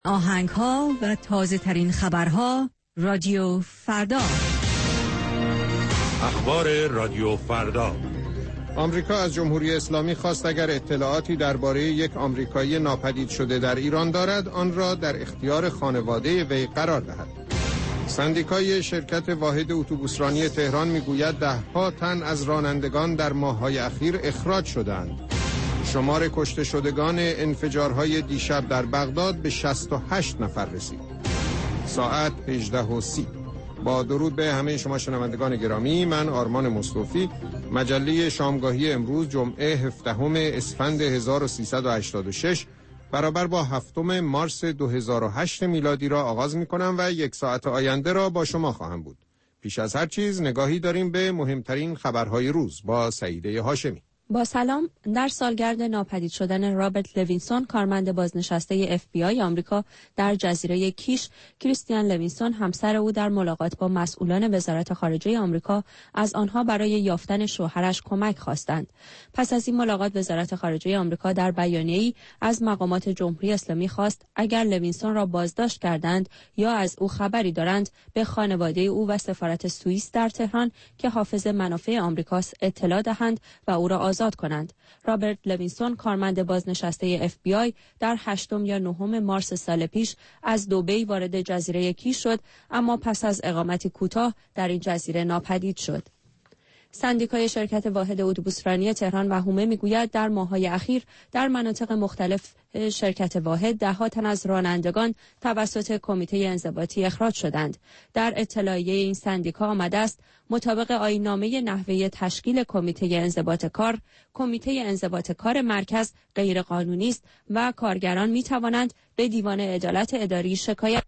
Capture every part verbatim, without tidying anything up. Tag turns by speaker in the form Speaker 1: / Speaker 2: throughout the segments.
Speaker 1: آهنگ‌ها و تازه ترین خبرها رادیو فردا.
Speaker 2: اخبار رادیو فردا.
Speaker 3: آمریکا از جمهوری اسلامی خواست اگر اطلاعاتی درباره یک آمریکایی ناپدید شده در ایران دارد آن را در اختیار خانواده وی قرار دهد. سندیکای شرکت واحد اتوبوسرانی تهران میگوید ده‌ها تن از رانندگان در ماه‌های اخیر اخراج شدند. شمار کشته شدگان انفجارهای دیشب در بغداد به شصت و هشت نفر رسید. ساعت هجده و سی. با درود به همه شما شنوندگان گرامی، من آرمان مصطفی. مجله شامگاهی امروز جمعه هفدهم اسفند هزار و سیصد و هشتاد و شش برابر با هفتم مارس دو هزار و هشت میلادی را آغاز می کنم و یک ساعت آینده را با شما خواهم بود. پیش از هر چیز نگاهی داریم به مهمترین خبرهای روز با سعیده هاشمی.
Speaker 4: با سلام. در سالگرد ناپدید شدن رابرت لوینسون، کارمند بازنشسته اف بی آی آمریکا در جزیره کیش، کریستیان لوینسون همسر او در ملاقات با مسئولان وزارت خارجه آمریکا از آنها برای یافتن شوهرش کمک خواستند. پس از این ملاقات وزارت خارجه آمریکا در بیانیه‌ای از مقامات جمهوری اسلامی خواست اگر لوینسون را بازداشت کردند یا از او خبری دارند به خانواده او و سفارت سوئیس در تهران که حافظ منافع آمریکاست اطلاع دهند و او را آزاد کنند. رابرت لوینسون، کارمند بازنشسته اف بی آی، در هشتم یا نهم مارس سال پیش از دبی وارد جزیره کیش شد، اما پس از اقامتی کوتاه در این جزیره ناپدید شد. سندیکای شرکت واحد اتوبوسرانی تهران و هومه میگوید در ماه‌های اخیر در مناطق مختلف شرکت واحد ده‌ها تن از رانندگان توسط کمیته انضباطی اخراج شدند. در اطلاعیه این سندیکا آمده است مطابق آیین‌نامه نحوه تشکیل کمیته انضباط کار، کمیته انضباط کار مرکز غیر قانونی است و کارگران می‌توانند به دیوان عدالت اداری شکایت.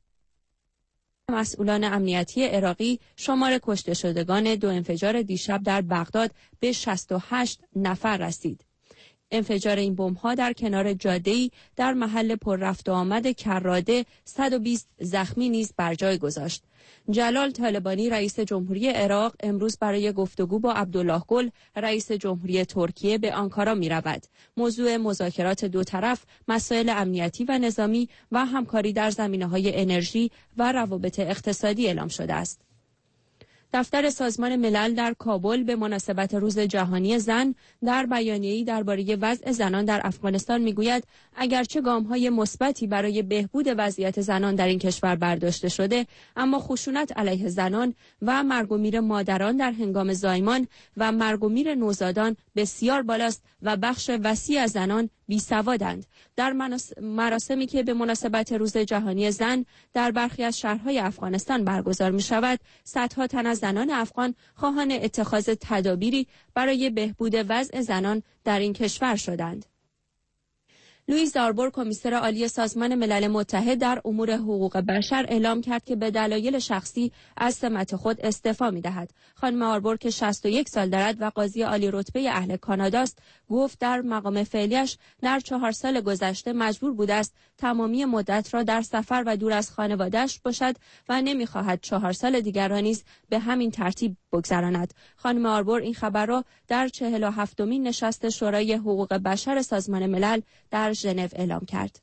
Speaker 4: مسئولان امنیتی عراقی شمار کشته شدگان دو انفجار دیشب در بغداد به شصت و هشت نفر رسید. انفجار این بمب‌ها در کنار جاده‌ای در محل پر رفت و آمد کراده صد و بیست زخمی نیز بر جای گذاشت. جلال طالبانی رئیس جمهوری عراق امروز برای گفتگو با عبدالله گل رئیس جمهوری ترکیه به آنکارا می‌رود. موضوع مذاکرات دو طرف مسائل امنیتی و نظامی و همکاری در زمینه‌های انرژی و روابط اقتصادی اعلام شده است. دفتر سازمان ملل در کابل به مناسبت روز جهانی زن در بیانیه‌ای درباره وضع زنان در افغانستان میگوید اگرچه گام‌های مثبتی برای بهبود وضعیت زنان در این کشور برداشته شده، اما خشونت علیه زنان و مرگ و میر مادران در هنگام زایمان و مرگ و میر نوزادان بسیار بالاست و بخش وسیع از زنان بیسوادند. در مراسمی که به مناسبت روز جهانی زن در برخی از شهرهای افغانستان برگزار می شود، صدها تن از زنان افغان خواهان اتخاذ تدابیری برای بهبود وضع زنان در این کشور شدند. لوئیس آربور، کمیسر عالی سازمان ملل متحد در امور حقوق بشر، اعلام کرد که به دلایل شخصی از سمت خود استعفا می‌دهد. خانم آربور که شصت و یک سال دارد و قاضی عالی رتبه اهل کاناداست، گفت در مقام فعلیش در چهار سال گذشته مجبور بوده است تمامی مدت را در سفر و دور از خانواده‌اش باشد و نمی‌خواهد چهار سال دیگر را نیز به همین ترتیب بگذراند. خانم آربور این خبر را در چهل و هفتمین نشست شورای حقوق بشر سازمان ملل در ژنو اعلام کرد.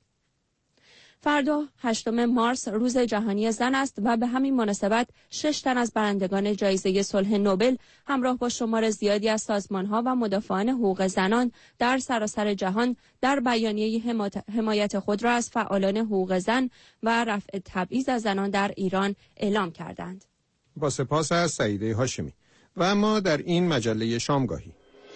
Speaker 4: فردا هشتم مارس روز جهانی زن است و به همین مناسبت شش تن از برندگان جایزه صلح نوبل همراه با شمار زیادی از سازمان‌ها و مدافعان حقوق زنان در سراسر جهان در بیانیه حمایت خود را از فعالان حقوق زن و رفع تبعیض از زنان در ایران اعلام کردند.
Speaker 3: با سپاس از سعیده هاشمی. و اما در این مجله شامگاهی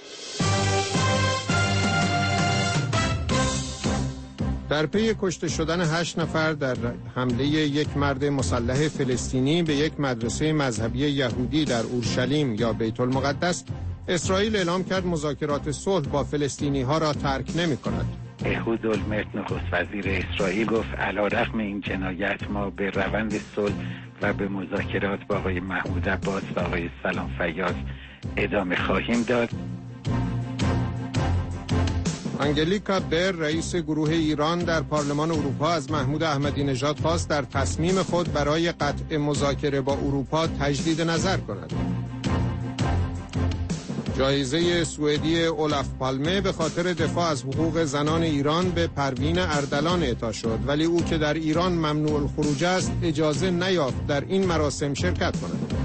Speaker 3: در پی کشته شدن هشت نفر در حمله یک مرد مسلح فلسطینی به یک مدرسه مذهبی یهودی در اورشلیم یا بیت المقدس، اسرائیل اعلام کرد مذاکرات صلح با فلسطینی ها را ترک نمی کند.
Speaker 5: احود اولمرت نخست وزیر اسرائیل گفت علیرغم این جنایت ما به روند صلح و به مذاکرات با آقای محمود عباس و آقای سلام فیاض ادامه خواهیم داد.
Speaker 3: آنگلیکا بر، رئیس گروه ایران در پارلمان اروپا، از محمود احمدی نژاد خواست در تصمیم خود برای قطع مذاکره با اروپا تجدید نظر کند. جایزه سوئدی اولف پالمه به خاطر دفاع از حقوق زنان ایران به پروین اردلان اعطا شد، ولی او که در ایران ممنوع الخروج است اجازه نیافت در این مراسم شرکت کند.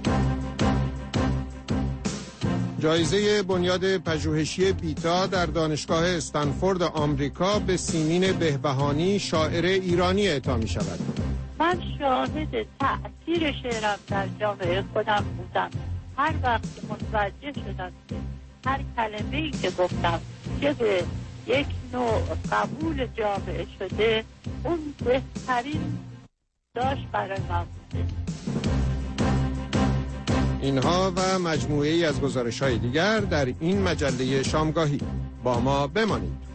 Speaker 3: جایزه بنیاد پژوهشی بیتا در دانشگاه استنفورد آمریکا به سیمین بهبهانی شاعر ایرانی اعطا می شود.
Speaker 6: من شاهد تأثیر شعرم در جامعه خودم بودم. هر وقت متوجه شدم که هر کلمه‌ای که گفتم که به یک نوع قبول جامعه شده، اون بهترین داشت برای من بوده.
Speaker 3: اینها و مجموعه‌ای از گزارش‌های دیگر در این مجله شامگاهی. با ما بمانید.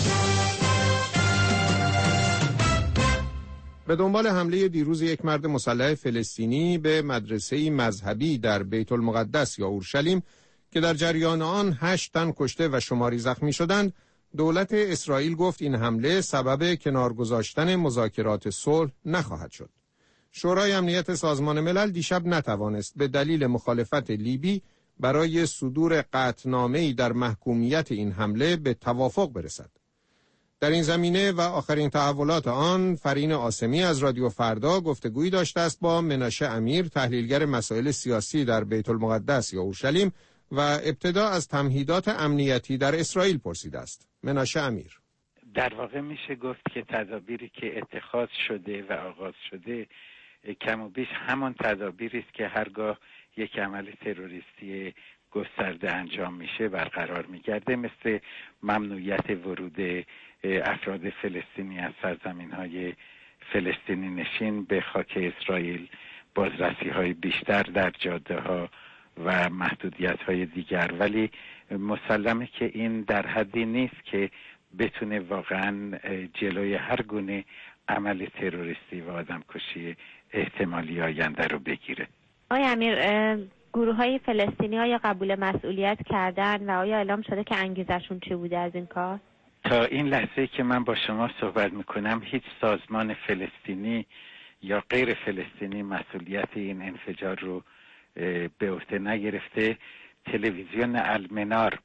Speaker 3: به دنبال حمله دیروز یک مرد مسلح فلسطینی به مدرسه‌ای مذهبی در بیت المقدس یا اورشلیم که در جریان آن هشت تن کشته و شماری زخمی شدند، دولت اسرائیل گفت این حمله سبب کنار گذاشتن مذاکرات صلح نخواهد شد. شورای امنیت سازمان ملل دیشب نتوانست به دلیل مخالفت لیبی برای صدور قطعنامه‌ای در محکومیت این حمله به توافق برسد. در این زمینه و آخرین تحولات آن، فرین عاصمی از رادیو فردا گفتگویی داشته است با مناشه امیر، تحلیلگر مسائل سیاسی در بیت المقدس یا اورشلیم، و ابتدا از تمهیدات امنیتی در اسرائیل پرسیده است. مناشه امیر:
Speaker 5: در واقع میشه گفت که تدابیری که اتخاذ شده و آغاز شده کم و بیش همان تدابیری است که هرگاه یک عمل تروریستی گسترده انجام میشه برقرار میگرده، مثل ممنوعیت ورود افراد فلسطینی از سرزمین‌های فلسطینی نشین به خاک اسرائیل، بازرسی‌های بیشتر در جاده‌ها و محدودیت‌های دیگر. ولی مسلمه که این در حدی نیست که بتونه واقعاً جلوی هر گونه عمل تروریستی و آدمکشی احتمالی آینده رو بگیره.
Speaker 7: آقای امیر، گروه‌های فلسطینی ها یا قبول مسئولیت کردن و آیا اعلام شده که انگیزشون چی بوده از این کار؟
Speaker 5: تا این لحظه که من با شما صحبت میکنم هیچ سازمان فلسطینی یا غیر فلسطینی مسئولیت این انفجار رو به عهده نگرفته. تلویزیون المنار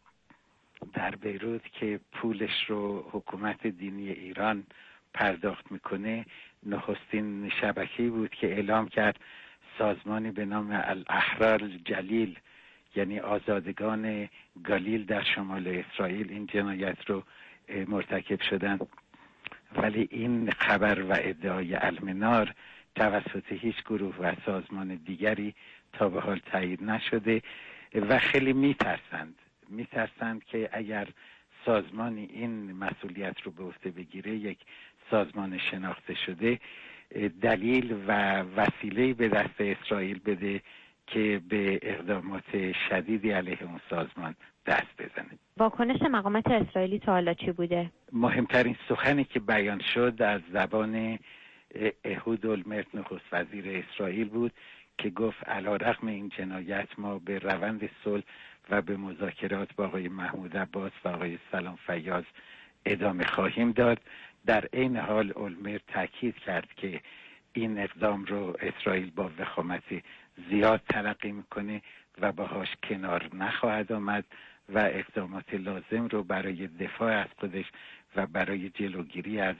Speaker 5: در بیروت که پولش رو حکومت دینی ایران پرداخت میکنه، نخستین شبکه‌ای بود که اعلام کرد سازمانی به نام الاحرار الجلیل، یعنی آزادگان گلیل در شمال اسرائیل، این جنایت رو مرتکب شدن. ولی این خبر و ادعای المنار توسط هیچ گروه و سازمان دیگری تا به حال تایید نشده و خیلی میترسند میترسند که اگر سازمانی این مسئولیت رو به عهده بگیره، یک سازمان شناخته شده، دلیل و وسیله‌ای به دست اسرائیل بده که به اقدامات شدیدی علیه اون سازمان دست بزنه.
Speaker 7: واکنش مقامات اسرائیلی تا حالا چی بوده؟
Speaker 5: مهمترین سخنی که بیان شد از زبان اهود اولمرت، نخست وزیر اسرائیل بود که گفت علیرغم این جنایت ما به روند صلح و به مذاکرات با آقای محمود عباس و آقای سلام فیاض ادامه خواهیم داد. در این حال اولمرت تاکید کرد که این اقدام رو اسرائیل با وخامت زیاد تلقی میکنه و باهاش کنار نخواهد آمد و اقدامات لازم رو برای دفاع از خودش و برای جلوگیری از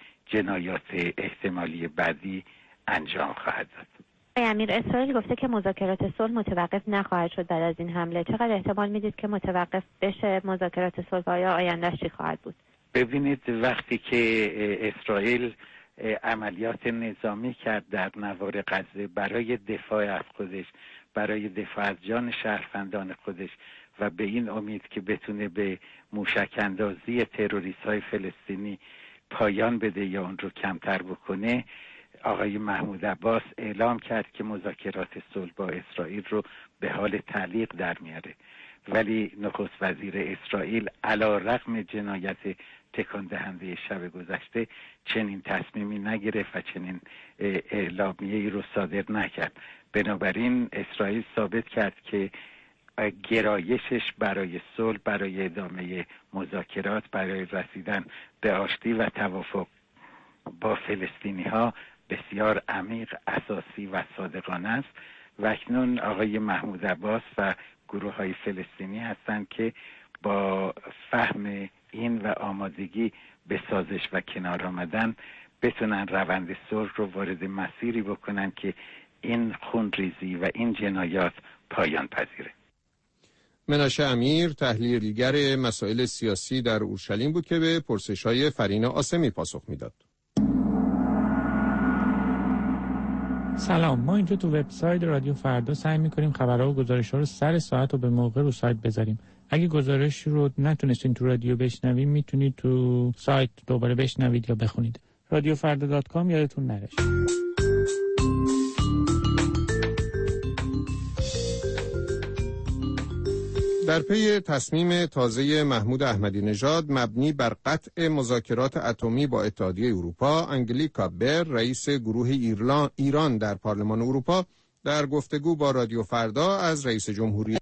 Speaker 5: جنایات احتمالی بعدی انجام خواهد داد.
Speaker 7: امیر، اسرائیل گفته که مذاکرات صلح متوقف نخواهد شد بعد از این حمله. چقدر احتمال میدید که متوقف بشه مذاکرات صلح و آیا آینده‌اش چی خواهد بود؟
Speaker 5: ببینید، وقتی که اسرائیل عملیات نظامی کرد در نوار غزه برای دفاع از خودش، برای دفاع از جان شهروندان خودش و به این امید که بتونه به موشک اندازی تروریست های فلسطینی پایان بده یا اون رو کمتر بکنه، آقای محمود عباس اعلام کرد که مذاکرات صلح با اسرائیل رو به حال تعلیق در میاره. ولی نخست وزیر اسرائیل علیرغم جنایت تکان دهنده شب گذشته چنین تصمیمی نگرفت و چنین اعلامیه‌ای رو صادر نکرد. بنابراین اسرائیل ثابت کرد که گرایشش برای صلح، برای ادامه مذاکرات، برای رسیدن به آشتی و توافق با فلسطینی ها بسیار عمیق، اساسی و صادقانه است و اکنون آقای محمود عباس و گروه های فلسطینی هستند که با فهم این و آمادگی به سازش و کنار آمدن بتونن روند صلح رو وارد مسیری بکنن که این خونریزی و این جنایات پایان پذیره.
Speaker 3: مناشه امیر تحلیلگر مسائل سیاسی در اورشلیم بود که به پرسش‌های فرین آسمی پاسخ میداد.
Speaker 8: سلام، ما اینجا تو وبسایت رادیو فردا سعی می‌کنیم خبرها و گزارش‌ها رو سر ساعت و به موقع رو سایت بذاریم. اگه گزارش رو نتونستین تو رادیو بشنوید میتونید تو سایت دوباره بشنوید یا بخونید. رادیو فردا دات کام یادتون نره.
Speaker 3: در پی تصمیم تازه محمود احمدی نژاد مبنی بر قطع مذاکرات اتمی با اتحادیه اروپا، انگلیکا بر، رئیس گروه ایران در پارلمان اروپا، در گفتگو با رادیو فردا از رئیس جمهوری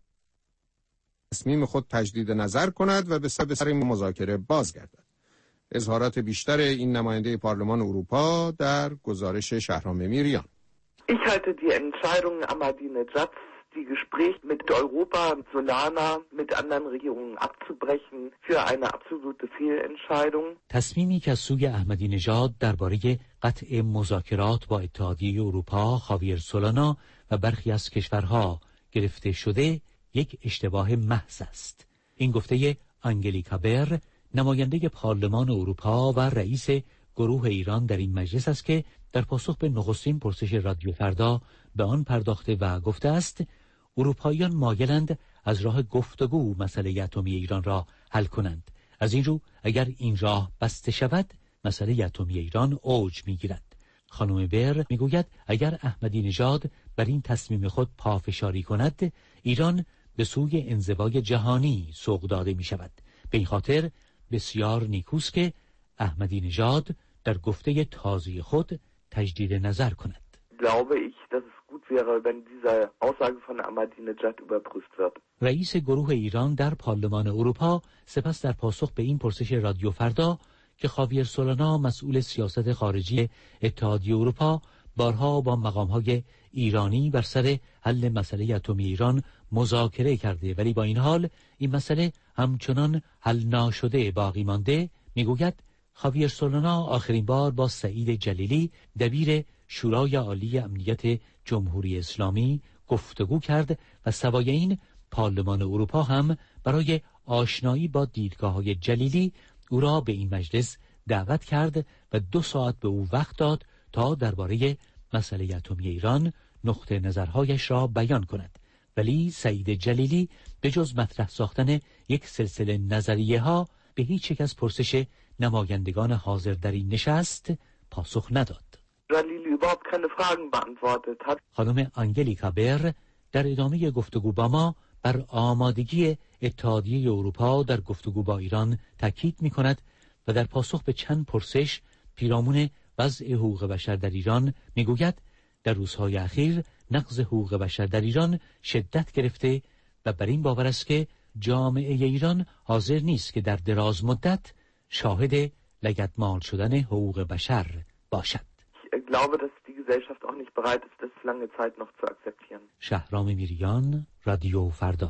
Speaker 3: تصمیم خود تجدید نظر کند و به سر مذاکره بازگردد. اظهارات بیشتر این نماینده پارلمان اروپا در گزارش شهرام میریان.
Speaker 9: Ich halte die Entscheidung Ahmadinejad, die Gespräche mit Europa, Solana, mit anderen Regierungen abzubrechen, für eine absolute Fehlentscheidung.
Speaker 10: تصمیمی که از سوی احمدی نژاد درباره قطع مذاکرات با اتحادیه اروپا، خاویر سولانا و برخی از کشورها گرفته شده یک اشتباه محض است. این گفته انگلیکا بر، نماینده پارلمان اروپا و رئیس گروه ایران در این مجلس است که در پاسخ به نخستین پرسش رادیو فردا به آن پرداخته و گفته است اروپاییان مایلند از راه گفتگو مسئله اتمی ایران را حل کنند. از این رو اگر این راه بسته شود مسئله اتمی ایران اوج میگیرد. خانم بر میگوید اگر احمدی نژاد بر این تصمیم خود پافشاری کند ایران به سوی انزوای جهانی سوق داده می شود. به این خاطر بسیار نیکوست که احمدی نژاد در گفته تازه خود تجدید نظر کند.
Speaker 9: Glaube ich, dass es gut wäre, wenn diese Aussage von Ahmadinejad überprüft wird.
Speaker 10: رئیس گروه ایران در پارلمان اروپا سپس در پاسخ به این پرسش رادیو فردا که خاویر سولانا مسئول سیاست خارجی اتحادیه اروپا بارها با مقام‌های ایرانی بر سر حل مسئله اتمی ایران مذاکره کرده ولی با این حال این مسئله همچنان حل ناشده باقی مانده، میگوید خاویر سولانا آخرین بار با سعید جلیلی دبیر شورای عالی امنیت جمهوری اسلامی گفتگو کرد و سوای این پارلمان اروپا هم برای آشنایی با دیدگاه‌های جلیلی او را به این مجلس دعوت کرد و دو ساعت به او وقت داد تا درباره مسئله اتمی ایران نقطه نظرهایش را بیان کند. ولی سعید جلیلی به جز مطرح ساختن یک سلسله نظریه ها به هیچ یک از پرسش نمایندگان حاضر در این نشست پاسخ نداد.
Speaker 9: جلیلی überhaupt keine Fragen beantwortet hat.
Speaker 10: خانم انگلیکا بر در ادامه گفتگو با ما بر آمادگی اتحادیه اروپا در گفتگو با ایران تاکید می کند و در پاسخ به چند پرسش پیرامون وضع حقوق بشر در ایران می گوید در روزهای اخیر نقض حقوق بشر در ایران شدت گرفته و بر این باور است که جامعه ایران حاضر نیست که در دراز مدت شاهد لگدمال شدن حقوق بشر باشد.
Speaker 9: Ich glaube, dass die Gesellschaft auch nicht bereit ist, das lange Zeit noch zu akzeptieren.
Speaker 10: شهرام میریان، رادیو فردا.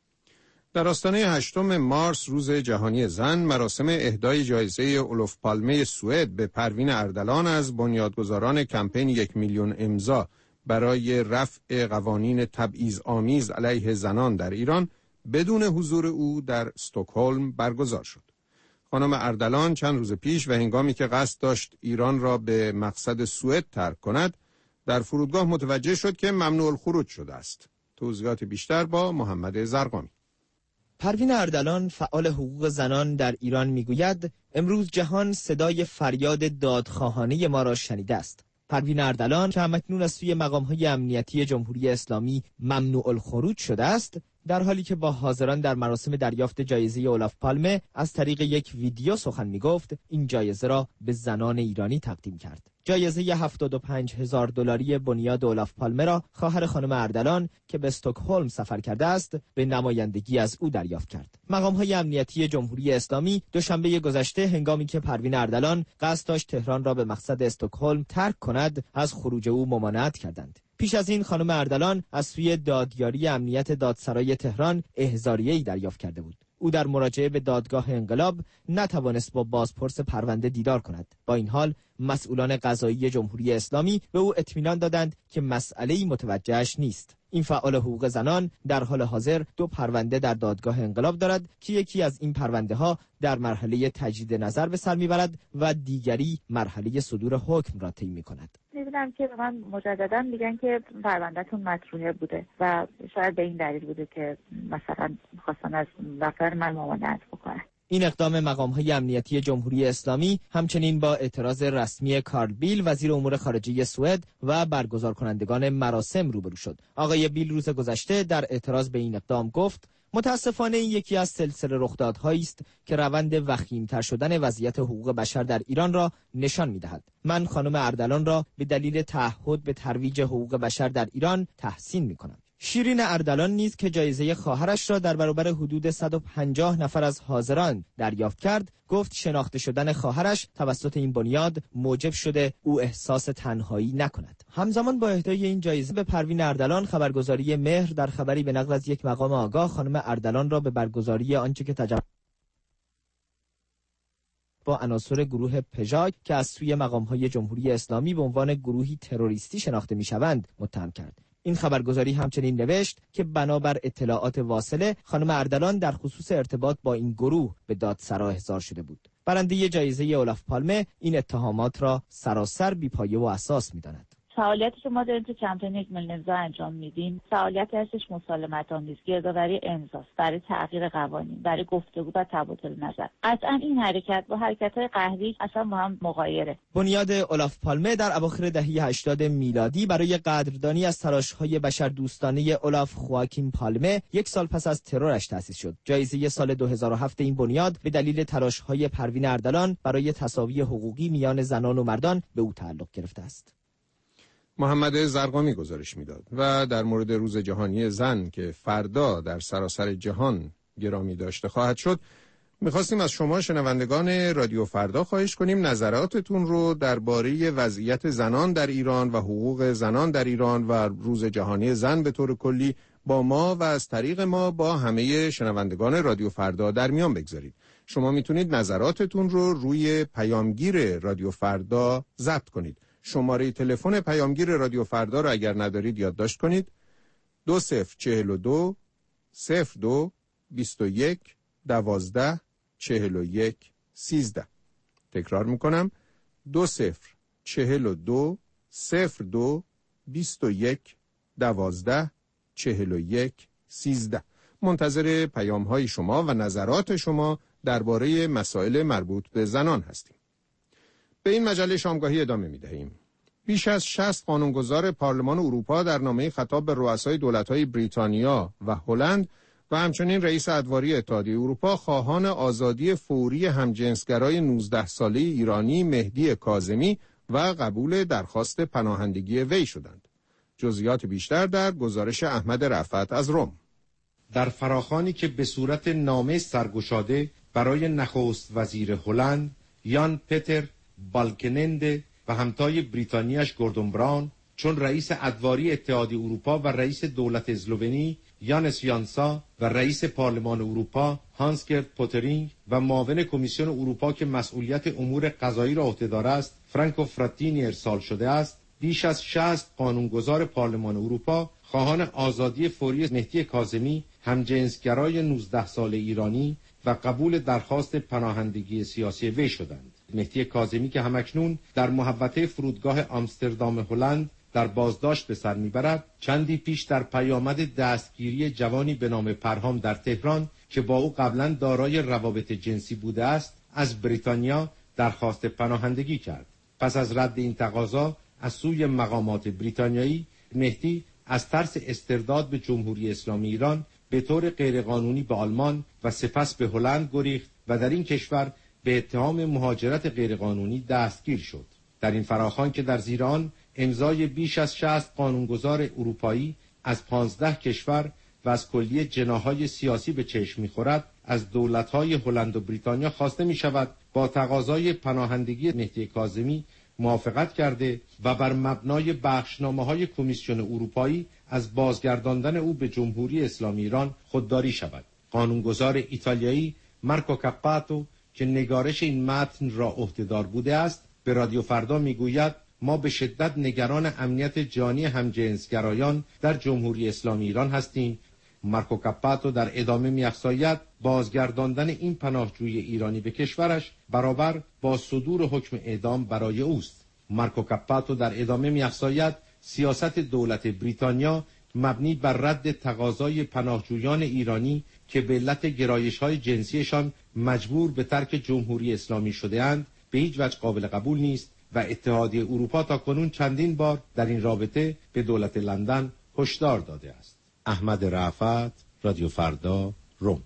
Speaker 3: در آستانه هشتم مارس روز جهانی زن، مراسم اهدای جایزه اولوف پالمه سوئد به پروین اردلان از بنیادگذاران کمپین یک میلیون امضا برای رفع قوانین تبعیض‌آمیز علیه زنان در ایران بدون حضور او در استکهلم برگزار شد. خانم اردلان چند روز پیش و هنگامی که قصد داشت ایران را به مقصد سوئد ترک کند، در فرودگاه متوجه شد که ممنوع الخروج شده است. توضیحات بیشتر با محمد زرقامی.
Speaker 11: پروین اردلان فعال حقوق زنان در ایران میگوید امروز جهان صدای فریاد دادخواهانه ما را شنیده است. پروین اردلان که همکنون از سوی مقام‌های امنیتی جمهوری اسلامی ممنوع الخروج شده است، در حالی که با حاضران در مراسم دریافت جایزه اولاف پالمه از طریق یک ویدیو سخن میگفت، این جایزه را به زنان ایرانی تقدیم کرد. جایزه هفتاد و پنج هزار دلاری بنیاد اولاف پالمه را خواهر خانم اردلان که به استکهلم سفر کرده است به نمایندگی از او دریافت کرد. مقام‌های امنیتی جمهوری اسلامی دوشنبه گذشته هنگامی که پروین اردلان قصد داشت تهران را به مقصد استکهلم ترک کند، از خروج او ممانعت کردند. پیش از این خانم اردلان از سوی دادیاری امنیت دادسرای تهران احضاریه‌ای دریافت کرده بود. او در مراجعه به دادگاه انقلاب نتوانست با بازپرس پرونده دیدار کند. با این حال مسئولان قضایی جمهوری اسلامی به او اطمینان دادند که مسئله‌ای متوجهش نیست. این فعال حقوق زنان در حال حاضر دو پرونده در دادگاه انقلاب دارد که یکی از این پرونده ها در مرحله تجدید نظر به سر میبرد و دیگری مرحله صدور حکم را طی میکند.
Speaker 12: می‌بینم که به من مجددا میگن که پروندهتون مطروحه بوده و شاید به این دلیل بوده که مثلا خواستن از رفتار من ممانعت بکنن.
Speaker 11: این اقدام مقام‌های امنیتی جمهوری اسلامی همچنین با اعتراض رسمی کارل بیل وزیر امور خارجه سوئد و برگزار کنندگان مراسم روبرو شد. آقای بیل روز گذشته در اعتراض به این اقدام گفت: متاسفانه این یکی از سلسله رخدادهایی است که روند وخیم‌تر شدن وضعیت حقوق بشر در ایران را نشان می‌دهد. من خانم اردلان را به دلیل تعهد به ترویج حقوق بشر در ایران تحسین می‌کنم. شیرین اردلان نیز که جایزه خواهرش را در برابر حدود صد و پنجاه نفر از حاضران دریافت کرد، گفت شناخته شدن خواهرش توسط این بنیاد موجب شده او احساس تنهایی نکند. همزمان با اهدای این جایزه به پروین اردلان، خبرگزاری مهر در خبری به نقل از یک مقام آگاه خانم اردلان را به برگزاری آنچه که تجربه با عناصر گروه پژاک که از سوی مقام‌های جمهوری اسلامی به عنوان گروهی تروریستی شناخته می‌شوند متهم کرد. این خبرگزاری همچنین نوشت که بنابر اطلاعات واصله خانم اردلان در خصوص ارتباط با این گروه به دادسرا احضار شده بود. برنده جایزه اولاف پالمه این اتهامات را سراسر بی‌پایه و اساس می‌داند.
Speaker 12: فعالیتی که ما داریم تو کمپین یک میلیون امضا انجام میدیم فعالیتی هستش مسالمت آمیز، گردآوری امضاست برای تغییر قوانین، برای گفتگو و تبادل نظر. قطعا این حرکت با حرکت‌های قهری اصلا با هم مغایره.
Speaker 11: بنیاد اولاف پالمه در اواخر دهه هشتاد میلادی برای قدردانی از تلاش‌های بشردوستانه اولاف خواکین پالمه یک سال پس از ترورش تأسیس شد. جایزه سال دو هزار و هفت این بنیاد به دلیل تلاش‌های پروین اردلان برای تساوی حقوقی میان زنان و مردان به او تعلق گرفته است.
Speaker 3: محمد زرقامی گزارش میداد. و در مورد روز جهانی زن که فردا در سراسر جهان گرامی داشته خواهد شد، میخواستیم از شما شنوندگان رادیو فردا خواهش کنیم نظراتتون رو درباره وضعیت زنان در ایران و حقوق زنان در ایران و روز جهانی زن به طور کلی با ما و از طریق ما با همه شنوندگان رادیو فردا در میان بگذارید. شما میتونید نظراتتون رو روی پیامگیر رادیو فردا ضبط کنید. شماره تلفن پیامگیر رادیو فردا رو اگر ندارید یادداشت کنید: دو صفر چهل و دو صفر دو بیست و یک دوازده چهل و یک سیزده. تکرار میکنم: دو صفر چهل و دو صفر دو بیست و یک دوازده چهل و یک سیزده. منتظر پیام های شما و نظرات شما درباره مسائل مربوط به زنان هستیم. به این مجله شامگاهی ادامه می‌دهیم. بیش از شصت قانونگذار پارلمان اروپا در نامه خطاب به رؤسای دولت‌های بریتانیا و هلند و همچنین رئیس ادواری اتحادیه اروپا خواهان آزادی فوری همجنسگرای نوزده ساله ایرانی مهدی کاظمی و قبول درخواست پناهندگی وی شدند. جزئیات بیشتر در گزارش احمد رفعت از روم.
Speaker 13: در فراخوانی که به صورت نامه سرگشاده برای نخست وزیر هلند یان پتر بالکننده و همتای بریتانیاش گوردون براون، چون رئیس ادواری اتحادیه اروپا و رئیس دولت اسلوونی یانس یانسا و رئیس پارلمان اروپا هانس-گرت پوترینگ و معاون کمیسیون اروپا که مسئولیت امور قضایی را عهده‌دار است فرانکو فراتینی ارسال شده است، بیش از شصت قانونگذار پارلمان اروپا خواهان آزادی فوری مهدی کاظمی همجنسگرای نوزده ساله ایرانی و قبول درخواست پناهندگی سیاسی وی شدند. مهدی کاظمی که همکنون در محوطه فرودگاه آمستردام هلند در بازداشت به سر میبرد، چندی پیش در پیامد دستگیری جوانی به نام پرهام در تهران که با او قبلا دارای روابط جنسی بوده است از بریتانیا درخواست پناهندگی کرد. پس از رد این تقاضا از سوی مقامات بریتانیایی، مهدی از ترس استرداد به جمهوری اسلامی ایران به طور غیرقانونی به آلمان و سپس به هلند گریخت و در این کشور به اتهام مهاجرت غیرقانونی دستگیر شد. در این فراخوان که در زیر آن امضای بیش از شصت قانونگذار اروپایی از پانزده کشور و از کلیه جناح‌های سیاسی به چشم می‌خورد، از دولت‌های هلند و بریتانیا خواسته می‌شود با تقاضای پناهندگی مهدی کاظمی موافقت کرده و بر مبنای بخشنامه‌های کمیسیون اروپایی از بازگرداندن او به جمهوری اسلامی ایران خودداری شود. قانونگذار ایتالیایی مارکو کاپاتو که نگارش این متن را عهده‌دار بوده است، به رادیو فردا میگوید ما به شدت نگران امنیت جانی همجنسگرایان در جمهوری اسلامی ایران هستیم. مارکو کاپاتو در ادامه می‌افزاید بازگرداندن این پناهجوی ایرانی به کشورش برابر با صدور حکم اعدام برای اوست. مارکو کاپاتو در ادامه می‌افزاید سیاست دولت بریتانیا مبنی بر رد تقاضای پناهجویان ایرانی که به علت گرایش‌های جنسیشان مجبور به ترک جمهوری اسلامی شده‌اند به هیچ وجه قابل قبول نیست و اتحادیه اروپا تاکنون چندین بار در این رابطه به دولت لندن هشدار داده است. احمد رافت، رادیو فردا، روم.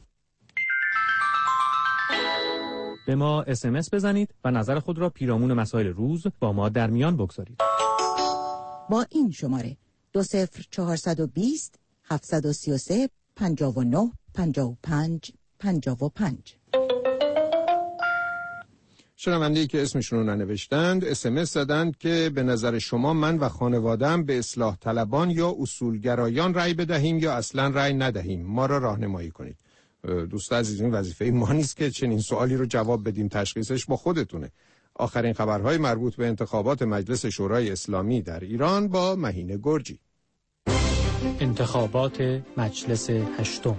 Speaker 14: به ما اس ام اس بزنید و نظر خود را پیرامون مسائل روز با ما در میان بگذارید.
Speaker 15: با این شماره دو صفر چهارصد و بیست هفتصد و سی و سه پنجاه و نه پنجاه و پنج پنجاه و پنج.
Speaker 3: شنونده‌ای که اسمشون رو ننوشتند اس ام اس زدند که به نظر شما من و خانواده‌ام به اصلاح طلبان یا اصولگرایان رأی بدهیم یا اصلا رأی ندهیم، ما را راهنمایی کنید. دوست عزیز، این وظیفه ما نیست که چنین سوالی رو جواب بدیم، تشخیصش با خودتونه. آخرین خبرهای مربوط به انتخابات مجلس شورای اسلامی در ایران با مهین گرجی.
Speaker 14: انتخابات مجلس هشتم.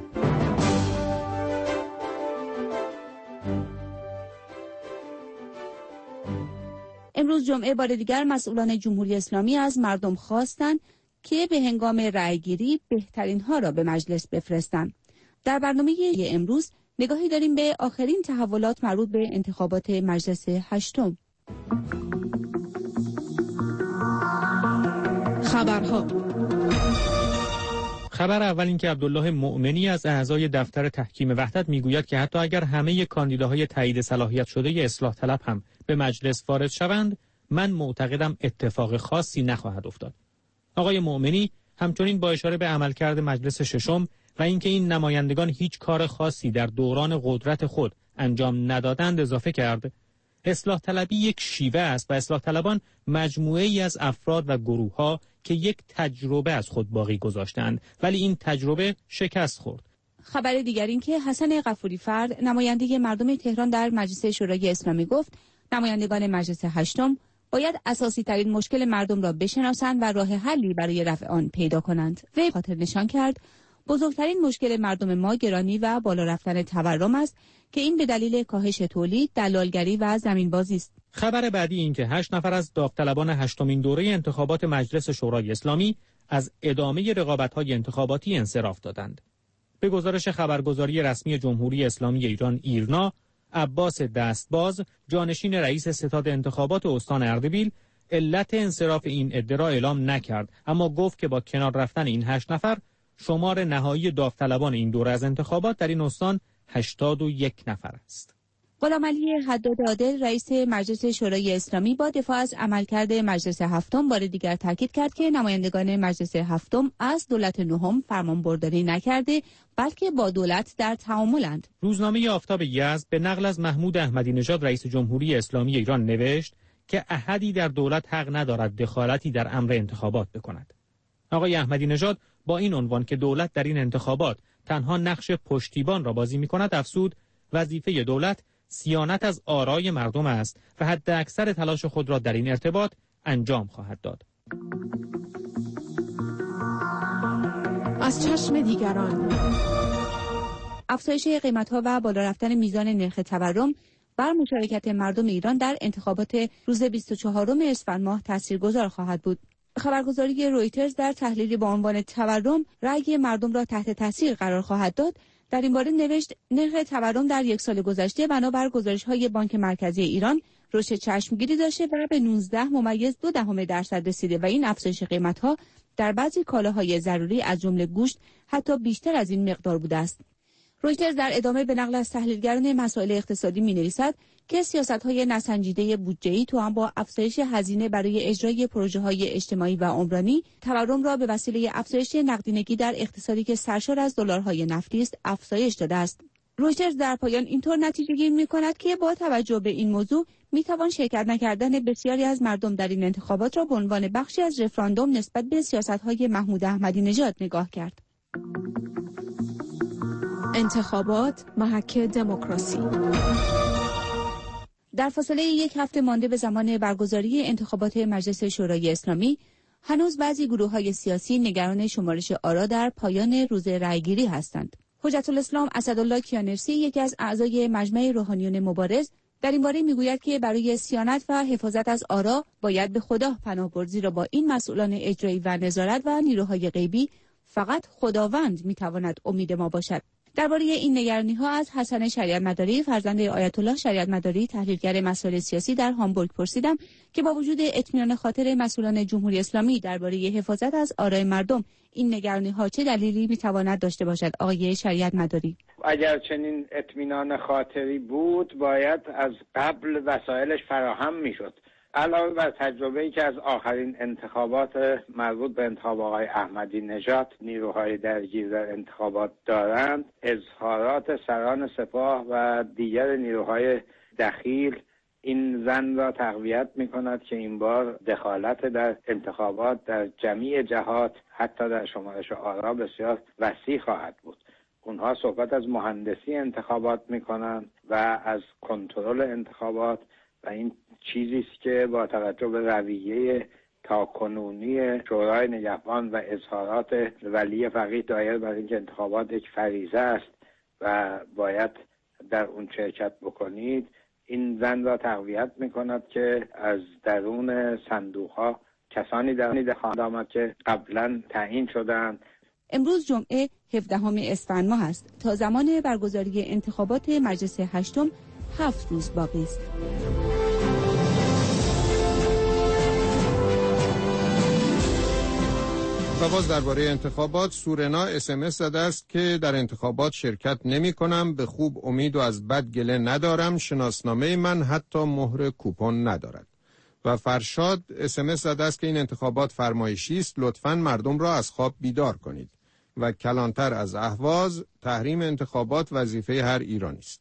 Speaker 4: امروز جمعه بار دیگر مسئولان جمهوری اسلامی از مردم خواستند که به هنگام رأیگیری بهترین ها را به مجلس بفرستند. در برنامه امروز نگاهی داریم به آخرین تحولات مربوط به انتخابات مجلس هشتم. خبرها.
Speaker 14: خبر اول این که عبدالله مؤمنی از اعضای دفتر تحکیم وحدت میگوید که حتی اگر همه کاندیداهای تایید صلاحیت شده ی اصلاح طلب هم به مجلس وارد شوند، من معتقدم اتفاق خاصی نخواهد افتاد. آقای مؤمنی همچنین با اشاره به عملکرد مجلس ششم و اینکه این نمایندگان هیچ کار خاصی در دوران قدرت خود انجام ندادند اضافه کرد اصلاح طلبی یک شیوه است و اصلاح طلبان مجموعه ای از افراد و گروه ها که یک تجربه از خود باقی گذاشتند، ولی این تجربه شکست خورد.
Speaker 4: خبر دیگر این که حسن غفوری فرد نماینده مردم تهران در مجلس شورای اسلامی گفت نمایندگان مجلس هشتم باید اساسی ترین مشکل مردم را بشناسند و راه حلی برای رفع آن پیدا کنند. وی خاطر نشان کرد بزرگترین مشکل مردم ما گرانی و بالا رفتن تورم است که این به دلیل کاهش تولید، دلالگری و زمینبازی است.
Speaker 14: خبر بعدی این که هشت نفر از داوطلبان هشتمین دوره انتخابات مجلس شورای اسلامی از ادامه رقابت‌های انتخاباتی انصراف دادند. به گزارش خبرگزاری رسمی جمهوری اسلامی ایران ایرنا، عباس دستباز، جانشین رئیس ستاد انتخابات استان اردبیل، علت انصراف این عده را اعلام نکرد، اما گفت که با کنار رفتن این هشت نفر شمار نهایی داوطلبان این دوره از انتخابات در این استان هشتاد و یک نفر است.
Speaker 4: غلامعلی حداد عادل رئیس مجلس شورای اسلامی با دفاع از عملکرد مجلس هفتم بار دیگر تاکید کرد که نمایندگان مجلس هفتم از دولت نهم فرمانبرداری نکرده بلکه با دولت در تعاملند.
Speaker 14: روزنامه آفتاب یزد به نقل از محمود احمدی نژاد رئیس جمهوری اسلامی ایران نوشت که احدی در دولت حق ندارد دخالتی در امر انتخابات بکند. آقای احمدی نژاد با این عنوان که دولت در این انتخابات تنها نقش پشتیبان را بازی می‌کند افزود وظیفه دولت صیانت از آرای مردم است و حد اکثر تلاش خود را در این ارتباط انجام خواهد داد.
Speaker 4: از چشم دیگران. افزایش قیمت‌ها و بالا رفتن میزان نرخ تورم بر مشارکت مردم ایران در انتخابات روز بیست و چهارم اسفند ماه تاثیرگذار خواهد بود. خبرگزاری رویترز در تحلیلی با عنوان تورم رأی مردم را تحت تاثیر قرار خواهد داد در این باره نوشت نرخ تورم در یک سال گذشته بنابر گزارش‌های بانک مرکزی ایران رشد چشمگیری داشته و به نوزده ممیز دو دهم درصد رسیده و این افزایش قیمت‌ها در بعضی کالاهای ضروری از جمله گوشت حتی بیشتر از این مقدار بوده است. رویترز در ادامه به نقل از تحلیلگران مسائل اقتصادی می‌نویسد که سیاست‌های نسنجیده بودجه‌ای توأم با افزایش هزینه برای اجرای پروژه‌های اجتماعی و عمرانی تورم را به وسیله افزایش نقدینگی در اقتصادی که سرشار از دلارهای نفتی است افزایش داده است.
Speaker 16: رویترز در پایان اینطور نتیجه گیری می‌کند که با توجه به این موضوع می‌توان شرکت نکردن بسیاری از مردم در این انتخابات را به عنوان بخشی از رفراندوم نسبت به سیاست‌های محمود احمدی نژاد نگاه کرد.
Speaker 4: انتخابات محک دموکراسی.
Speaker 16: در فاصله یک هفته مانده به زمان برگزاری انتخابات مجلس شورای اسلامی، هنوز بعضی گروه‌های سیاسی نگران شمارش آرا در پایان روز رأیگیری هستند. حجت الاسلام اسدالله کیانرسی، یکی از اعضای مجمع روحانیون مبارز، در این باره میگوید که برای صیانت و حفاظت از آرا باید به خدا پناه برد، زیرا با این مسئولان اجرایی و نظارت و نیروهای غیبی فقط خداوند میتواند امید ما باشد. درباره این نگرانی‌ها از حسن شریعت مداری، فرزند آیت الله شریعت مداری، تحلیلگر مسائل سیاسی در هامبورگ پرسیدم که با وجود اطمینان خاطر مسئولان جمهوری اسلامی درباره حفاظت از آرای مردم، این نگرانی‌ها چه دلیلی می‌تواند داشته باشد؟ آقای شریعت مداری:
Speaker 5: اگر چنین اطمینان خاطری بود، باید از قبل وسایلش فراهم می‌شد. علاوه بر تجربه‌ای که از آخرین انتخابات مربوط به انتخاب آقای احمدی نژاد نیروهای درگیر در انتخابات دارند، اظهارات سران سپاه و دیگر نیروهای دخیل این ظن را تقویت می‌کند که این بار دخالت در انتخابات در جمیع جهات، حتی در شمارش آرا، بسیار وسیع خواهد بود. اونها صحبت از مهندسی انتخابات می‌کنند و از کنترل انتخابات و این چیزی است که با توجه به رویه تاکنونی شورای نگهبان و اظهارات ولی فقیه دایر بر اینکه انتخابات یک فریضه است و باید در اون شرکت بکنید، این ظن را تقویت می‌کند که از درون صندوق‌ها کسانی در خواهند آمد که قبلا تعیین شدند.
Speaker 16: امروز جمعه هفدهم اسفند ماه است. تا زمان برگزاری انتخابات مجلس هشتم هفت روز باقی است.
Speaker 3: و باز درباره انتخابات، سورنا اس ام اس زده است که در انتخابات شرکت نمی کنم، به خوب امید و از بد گله ندارم، شناسنامه من حتی مهر کوپن ندارد. و فرشاد اس ام اس زده است که این انتخابات فرمایشی است، لطفاً مردم را از خواب بیدار کنید. و کلانتر از اهواز، تحریم انتخابات وظیفه هر ایرانی است.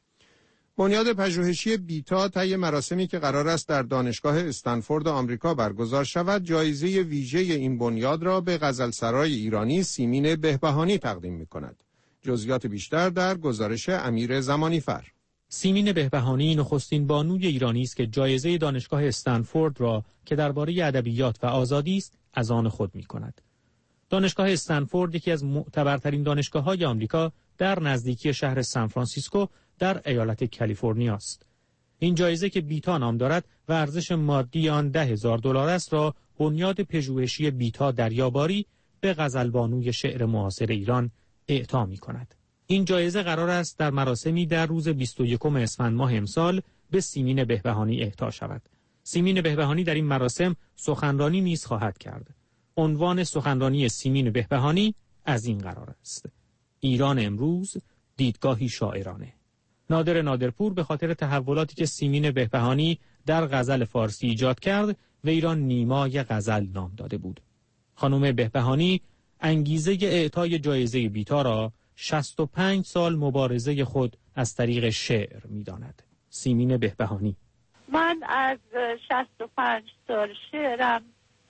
Speaker 3: بنیاد پژوهشی بیتا طی مراسمی که قرار است در دانشگاه استنفورد آمریکا برگزار شود، جایزه ویژه این بنیاد را به غزلسرای ایرانی سیمین بهبهانی تقدیم می‌کند. جزئیات بیشتر در گزارش امیر زمانیفر.
Speaker 14: سیمین بهبهانی نخستین بانوی ایرانی است که جایزه دانشگاه استنفورد را که درباره ادبیات و آزادی است از آن خود می‌کند. دانشگاه استنفورد یکی از معتبرترین دانشگاه‌های آمریکا در نزدیکی شهر سانفرانسیسکو در ایالت کالیفرنیا است. این جایزه که بیتا نام دارد و ارزش مادی آن ده هزار دلار است را بنیاد پژوهشی بیتا دریاباری به غزلبانوی شعر معاصر ایران اعطا می‌کند. این جایزه قرار است در مراسمی در روز بیست و یکم اسفند ماه امسال به سیمین بهبهانی اعطا شود. سیمین بهبهانی در این مراسم سخنرانی نیز خواهد کرد. عنوان سخنرانی سیمین بهبهانی از این قرار است: ایران امروز، دیدگاهی شاعرانه. نادر نادرپور به خاطر تحولاتی که سیمین بهبهانی در غزل فارسی ایجاد کرد و ایران نیمای غزل نام داده بود. خانم بهبهانی انگیزه اعطای جایزه بیتا را شصت و پنج سال مبارزه خود از طریق شعر می‌داند. سیمین بهبهانی:
Speaker 6: من از شصت و پنج سال شعرم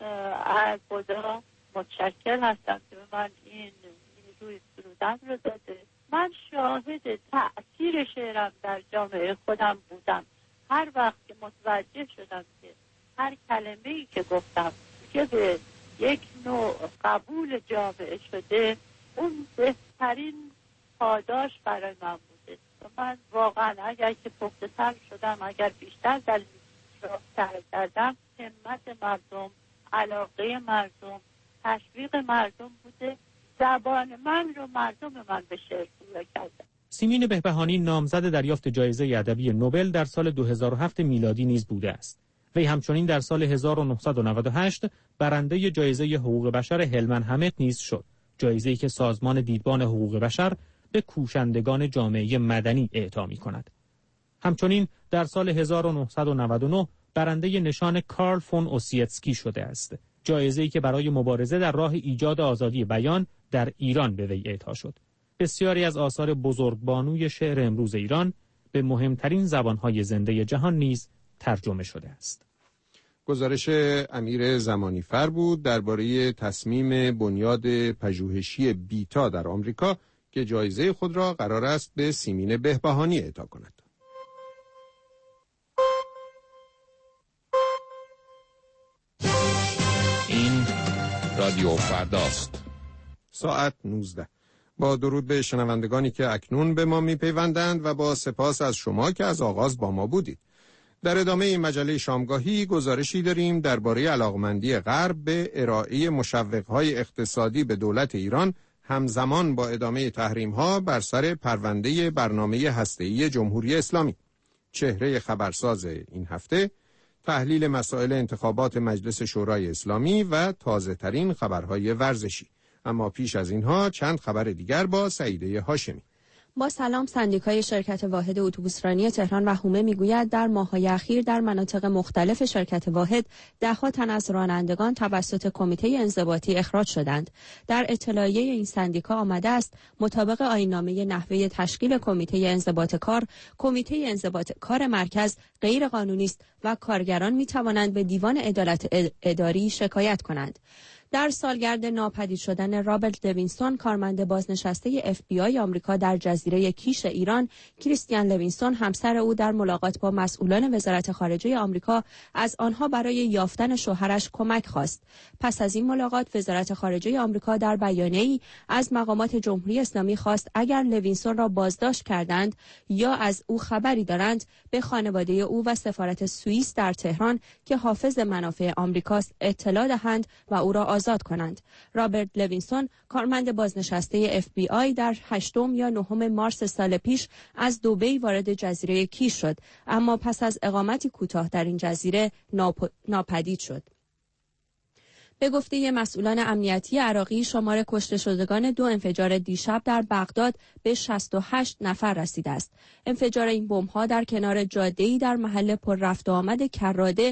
Speaker 6: از خدا متشکر هستم که من این نیروی سرودن رو داده. من شاهد تأثیر شعرم در جامعه خودم بودم. هر وقت که متوجه شدم که هر کلمه‌ای که گفتم که به یک نوع قبول جامعه شده، اون بهترین پاداش برای من بوده. من واقعا اگر که پخته‌تر شدم، اگر بیشتر در راه کردم، همت مردم، علاقه مردم، تشویق مردم بوده. زبان من رو مردم من به شعر فرو کردن.
Speaker 14: سیمین بهبهانی نامزد دریافت جایزه ادبی نوبل در سال دو هزار و هفت میلادی نیز بوده است. وی همچنین در سال هزار و نهصد و نود و هشت برنده جایزه حقوق بشر هلمن همت نیز شد. جایزه‌ای که سازمان دیدبان حقوق بشر به کوشندگان جامعه مدنی اعطا می‌کند. همچنین در سال هزار و نهصد و نود و نه برنده نشان کارل فون اوسیتسکی شده است. جایزه‌ای که برای مبارزه در راه ایجاد آزادی بیان در ایران به وی اعطا شد. بسیاری از آثار بزرگبانوی شعر امروز ایران به مهمترین زبانهای زنده جهان نیز ترجمه شده است.
Speaker 3: گزارش امیر زمانی فر بود درباره تصمیم بنیاد پژوهشی بیتا در آمریکا که جایزه خود را قرار است به سیمین بهبهانی اعطا کند.
Speaker 2: این رادیو فرداست.
Speaker 3: ساعت نوزده. با درود به شنوندگانی که اکنون به ما میپیوندند و با سپاس از شما که از آغاز با ما بودید. در ادامه این مجله شامگاهی گزارشی داریم درباره علاقمندی غرب به ارائه مشوق‌های اقتصادی به دولت ایران همزمان با ادامه تحریم‌ها بر سر پرونده برنامه هسته‌ای جمهوری اسلامی. چهره خبرساز این هفته، تحلیل مسائل انتخابات مجلس شورای اسلامی و تازه‌ترین خبرهای ورزشی. اما پیش از اینها چند خبر دیگر با سعیده هاشمی.
Speaker 4: با سلام، سندیکای شرکت واحد اتوبوسرانی تهران و حومه میگوید در ماه‌های اخیر در مناطق مختلف شرکت واحد ده‌ها تن از رانندگان توسط کمیته انضباطی اخراج شدند. در اطلاعیه این سندیکا آمده است مطابق آیین‌نامه نحوه تشکیل کمیته انضباط کار، کمیته انضباط کار مرکز غیر قانونی است و کارگران می‌توانند به دیوان عدالت اداری شکایت کنند. در سالگرد ناپدید شدن رابرت لوینسون، کارمند بازنشسته اف بی آی آمریکا در جزیره کیش ایران، کریستیان لوینسون همسر او در ملاقات با مسئولان وزارت خارجه آمریکا از آنها برای یافتن شوهرش کمک خواست. پس از این ملاقات وزارت خارجه آمریکا در بیانیه‌ای از مقامات جمهوری اسلامی خواست اگر لوینسون را بازداشت کردند یا از او خبری دارند به خانواده او و سفارت سوئیس در تهران که حافظ منافع آمریکاست اطلاع دهند و او را آزاد کنند. رابرت لوینسون، کارمند بازنشسته اف بی آی، در هشتم یا نهم مارس سال پیش از دبی وارد جزیره کیش شد، اما پس از اقامتی کوتاه در این جزیره ناپ... ناپدید شد. به گفته مسئولان امنیتی عراقی، شمار کشته شدگان دو انفجار دیشب در بغداد به شصت و هشت نفر رسیده است. انفجار این بمب‌ها در کنار جاده‌ای در محل پر رفت و آمد کراده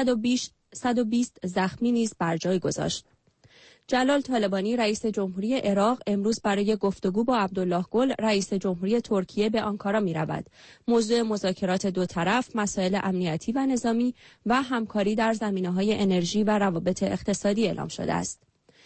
Speaker 4: صد و بیست زخمی نیز بر جای گذاشت. جلال طالبانی رئیس جمهوری عراق امروز برای گفتگو با عبدالله گل رئیس جمهوری ترکیه به آنکارا می رود. موضوع مذاکرات دو طرف مسائل امنیتی و نظامی و همکاری در زمینه‌های انرژی و روابط اقتصادی اعلام شده است.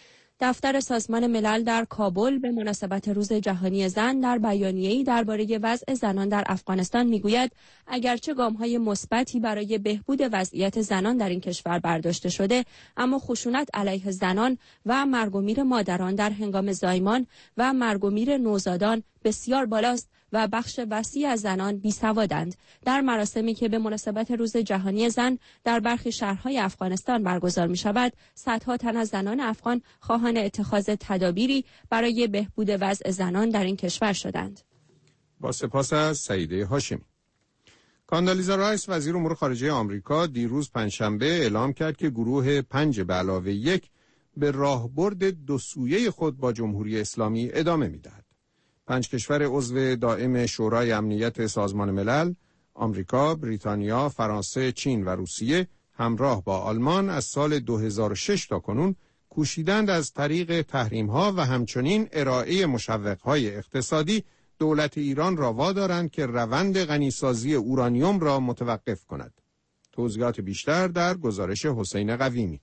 Speaker 4: دفتر سازمان ملل در کابل به مناسبت روز جهانی زن در بیانیه‌ای درباره وضع زنان در افغانستان میگوید اگرچه گام‌های مثبتی برای بهبود وضعیت زنان در این کشور برداشته شده، اما خشونت علیه زنان و مرگ و میر مادران در هنگام زایمان و مرگ و میر نوزادان بسیار بالاست و بخش وسیع از زنان بیسوادند. در مراسمی که به مناسبت روز جهانی زن در برخی شهرهای افغانستان برگزار می شود، صدها تن از زنان افغان خواهان اتخاذ تدابیری برای بهبود وضع زنان در این کشور شدند.
Speaker 3: با سپاس از سعیده هاشمی. کاندالیزا رایس وزیر امور خارجه آمریکا دیروز پنجشنبه اعلام کرد که گروه پنج به علاوه یک به راهبرد دو سویه خود با جمهوری اسلامی ادامه می‌دهد. پنج کشور عضو دائم شورای امنیت سازمان ملل، آمریکا، بریتانیا، فرانسه، چین و روسیه همراه با آلمان از سال دو هزار و شش تا کنون کوشیدند از طریق تحریم‌ها و همچنین ارائه مشوق‌های اقتصادی دولت ایران را وادارند که روند غنیسازی اورانیوم را متوقف کند. توضیحات بیشتر در گزارش حسین قویمی.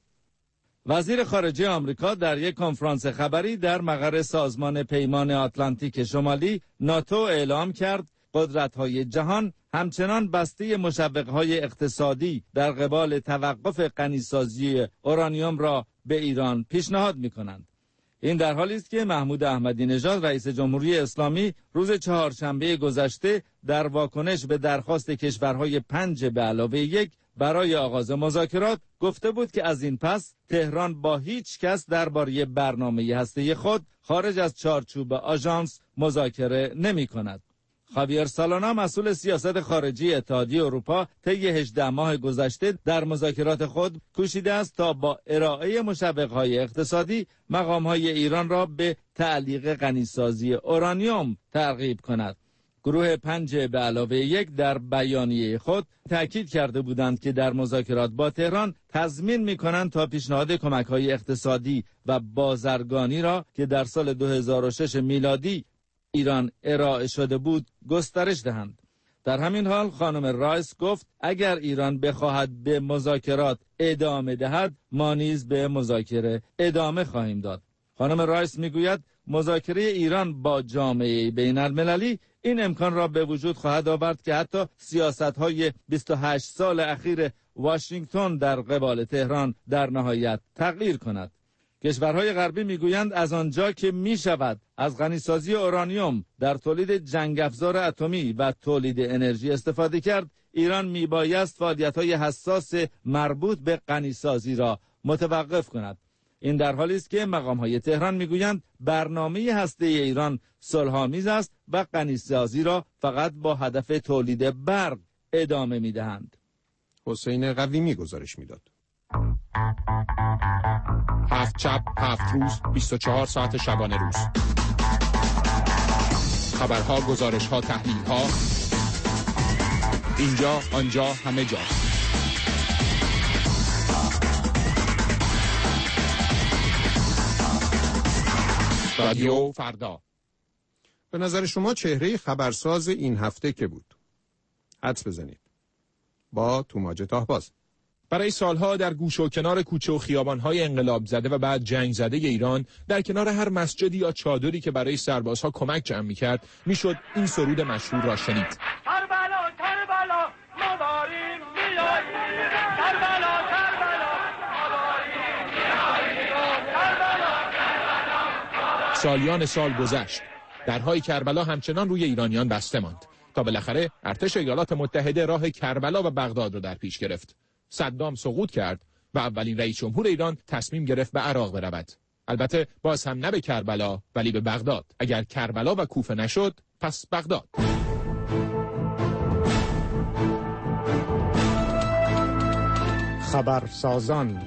Speaker 17: وزیر خارجه آمریکا در یک کنفرانس خبری در مقر سازمان پیمان آتلانتیک شمالی ناتو اعلام کرد قدرت‌های جهان همچنان بسته مشوق‌های اقتصادی در قبال توقف غنیسازی اورانیوم را به ایران پیشنهاد می‌کنند. این در حالی است که محمود احمدی نژاد رئیس جمهوری اسلامی روز چهارشنبه گذشته در واکنش به درخواست کشورهای پنج به علاوه یک برای آغاز مذاکرات گفته بود که از این پس تهران با هیچ کس درباره برنامه هسته‌ای خود خارج از چارچوب آژانس مذاکره نمی کند. خاویر سالانا مسئول سیاست خارجی اتحادیه اروپا طی هجده ماه گذشته در مذاکرات خود کوشیده است تا با ارائه مشوق‌های اقتصادی مقام‌های ایران را به تعلیق غنیسازی اورانیوم ترغیب کند. گروه پنج به علاوه یک در بیانیه خود تاکید کرده بودند که در مذاکرات با تهران تضمین می‌کنند تا پیشنهاد کمک‌های اقتصادی و بازرگانی را که در سال دو هزار و شش میلادی ایران ارائه شده بود گسترش دهند. در همین حال خانم رایس گفت اگر ایران بخواهد به مذاکرات ادامه دهد ما نیز به مذاکره ادامه خواهیم داد. خانم رایس میگوید مذاکره ایران با جامعه بین المللی این امکان را به وجود خواهد آورد که حتی سیاست‌های بیست و هشت سال اخیر واشنگتن در قبال تهران در نهایت تغییر کند. کشورهای غربی میگویند از آنجا که میشود از غنیسازی اورانیوم در تولید جنگ افزار اتمی و تولید انرژی استفاده کرد، ایران میبایست فعالیت‌های حساس مربوط به غنیسازی را متوقف کند. این در حالی است که مقام‌های تهران میگویند برنامه هسته ایران صلح‌آمیز است و غنیسازی را فقط با هدف تولید برق ادامه میدهند.
Speaker 3: حسین قویمی گزارش میداد.
Speaker 2: هفت شب، هفت روز، بیست و چهار ساعت شبانه روز. خبرها، گزارش‌ها، تحلیل‌ها. اینجا، آنجا، همه جا. رادیو فردا.
Speaker 3: به نظر شما چهره خبرساز این هفته که بود؟ حدس بزنید. با توماج تاهباز.
Speaker 2: برای سالها در گوش و کنار کوچه و خیابان‌های انقلاب زده و بعد جنگ زده ایران، در کنار هر مسجدی یا چادری که برای سربازها کمک جمع می‌کرد، میشد این سرود مشهور را شنید.
Speaker 18: کربلا کربلا ما داریم میاییم، کربلا کربلا ما داریم میاییم، کربلا کربلا.
Speaker 2: سالیان سال گذشت. درهای کربلا همچنان روی ایرانیان بسته ماند تا بالاخره ارتش ایالات متحده راه کربلا و بغداد را در پیش گرفت. صدام سقوط کرد و اولین رئیس جمهور ایران تصمیم گرفت به عراق برود. البته باز هم نه به کربلا ولی به بغداد. اگر کربلا و کوفه نشد پس بغداد.
Speaker 14: خبرسازان.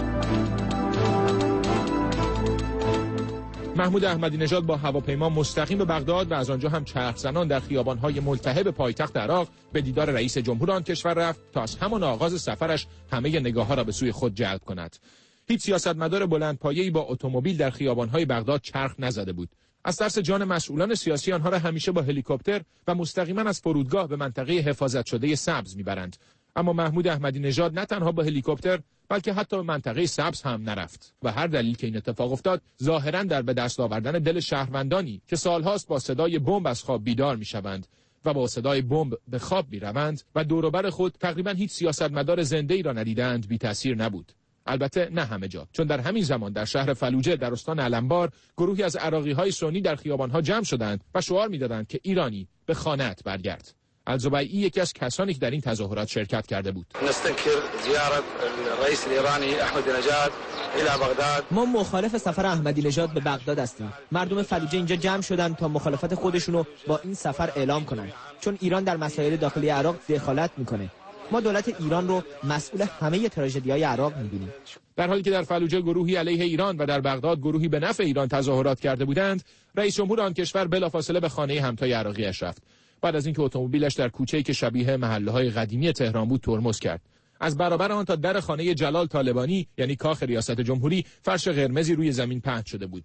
Speaker 2: محمود احمدی نژاد با هواپیما مستقیم به بغداد و از آنجا هم چرخ زنان در خیابان‌های ملتهب پایتخت عراق به دیدار رئیس جمهور آن کشور رفت تا از همان آغاز سفرش همه نگاه‌ها را به سوی خود جلب کند. هیچ سیاستمدار بلندپایه‌ای با اتومبیل در خیابان‌های بغداد چرخ نزده بود. از ترس جان مسئولان سیاسی آنها را همیشه با هلیکوپتر و مستقیما از فرودگاه به منطقه حفاظت شده سبز می‌برند. اما محمود احمدی نژاد نه تنها با هلیکوپتر بلکه حتی به منطقه سبز هم نرفت و هر دلیل که این اتفاق افتاد ظاهراً در به دست آوردن دل شهروندانی که سالهاست با صدای بمب از خواب بیدار میشوند و با صدای بمب به خواب میروند و دور و بر خود تقریباً هیچ سیاستمدار زنده‌ای را ندیدند بی تاثیر نبود. البته نه همه جا، چون در همین زمان در شهر فلوجه در استان علمبار گروهی از عراقی‌های سنی در خیابان‌ها جمع شدند و شعار می‌دادند که ایرانی به خانه‌ات برگرد. الزبیعی یکی از کسانی که در این تظاهرات شرکت کرده بود.
Speaker 19: نستنکر زیارت رئیس ایرانی احمدی نژاد الى بغداد.
Speaker 11: ما مخالف سفر احمدی نژاد به بغداد هستیم. مردم فلوجه اینجا جمع شدند تا مخالفت خودشونو با این سفر اعلام کنند، چون ایران در مسائل داخلی عراق دخالت میکنه. ما دولت ایران رو مسئول همه تراژدی‌های عراق می‌بینیم.
Speaker 2: در حالی که در فلوجه گروهی علیه ایران و در بغداد گروهی به نفع ایران تظاهرات کرده بودند، رئیس جمهور آن کشور بلافاصله به خانه همتای عراقی‌اش رفت. بعد از اینکه اتومبیلش در کوچه‌ای که شبیه محله‌های قدیمی تهران بود ترمز کرد. از برابر آن تا در خانه جلال طالبانی یعنی کاخ ریاست جمهوری فرش قرمزی روی زمین پهن شده بود.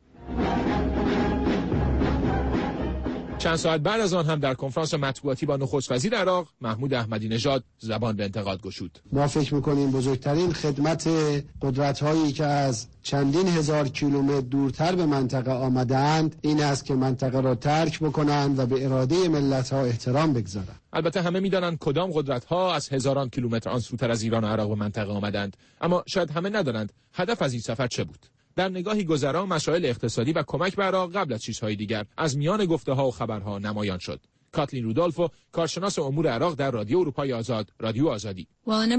Speaker 2: چند ساعت بعد از آن هم در کنفرانس مطبوعاتی با نخست وزیر عراق محمود احمدی نژاد زبان به انتقاد گشود.
Speaker 20: ما فکر می‌کنیم بزرگترین خدمت قدرت‌هایی که از چندین هزار کیلومتر دورتر به منطقه آمدند این است که منطقه را ترک بکنند و به اراده ملت‌ها احترام بگذارند.
Speaker 2: البته همه می‌دانند کدام قدرت‌ها از هزاران کیلومتر آن سوتر از ایران و عراق به منطقه آمدند، اما شاید همه ندانند هدف از این سفر چه بود. در نگاهی گذرا مسائل اقتصادی و کمک به عراق قبل از چیزهای دیگر از میان گفته‌ها و خبرها نمایان شد. کاتلین رودولفو، کارشناس امور عراق در رادیو اروپای آزاد، رادیو آزادی.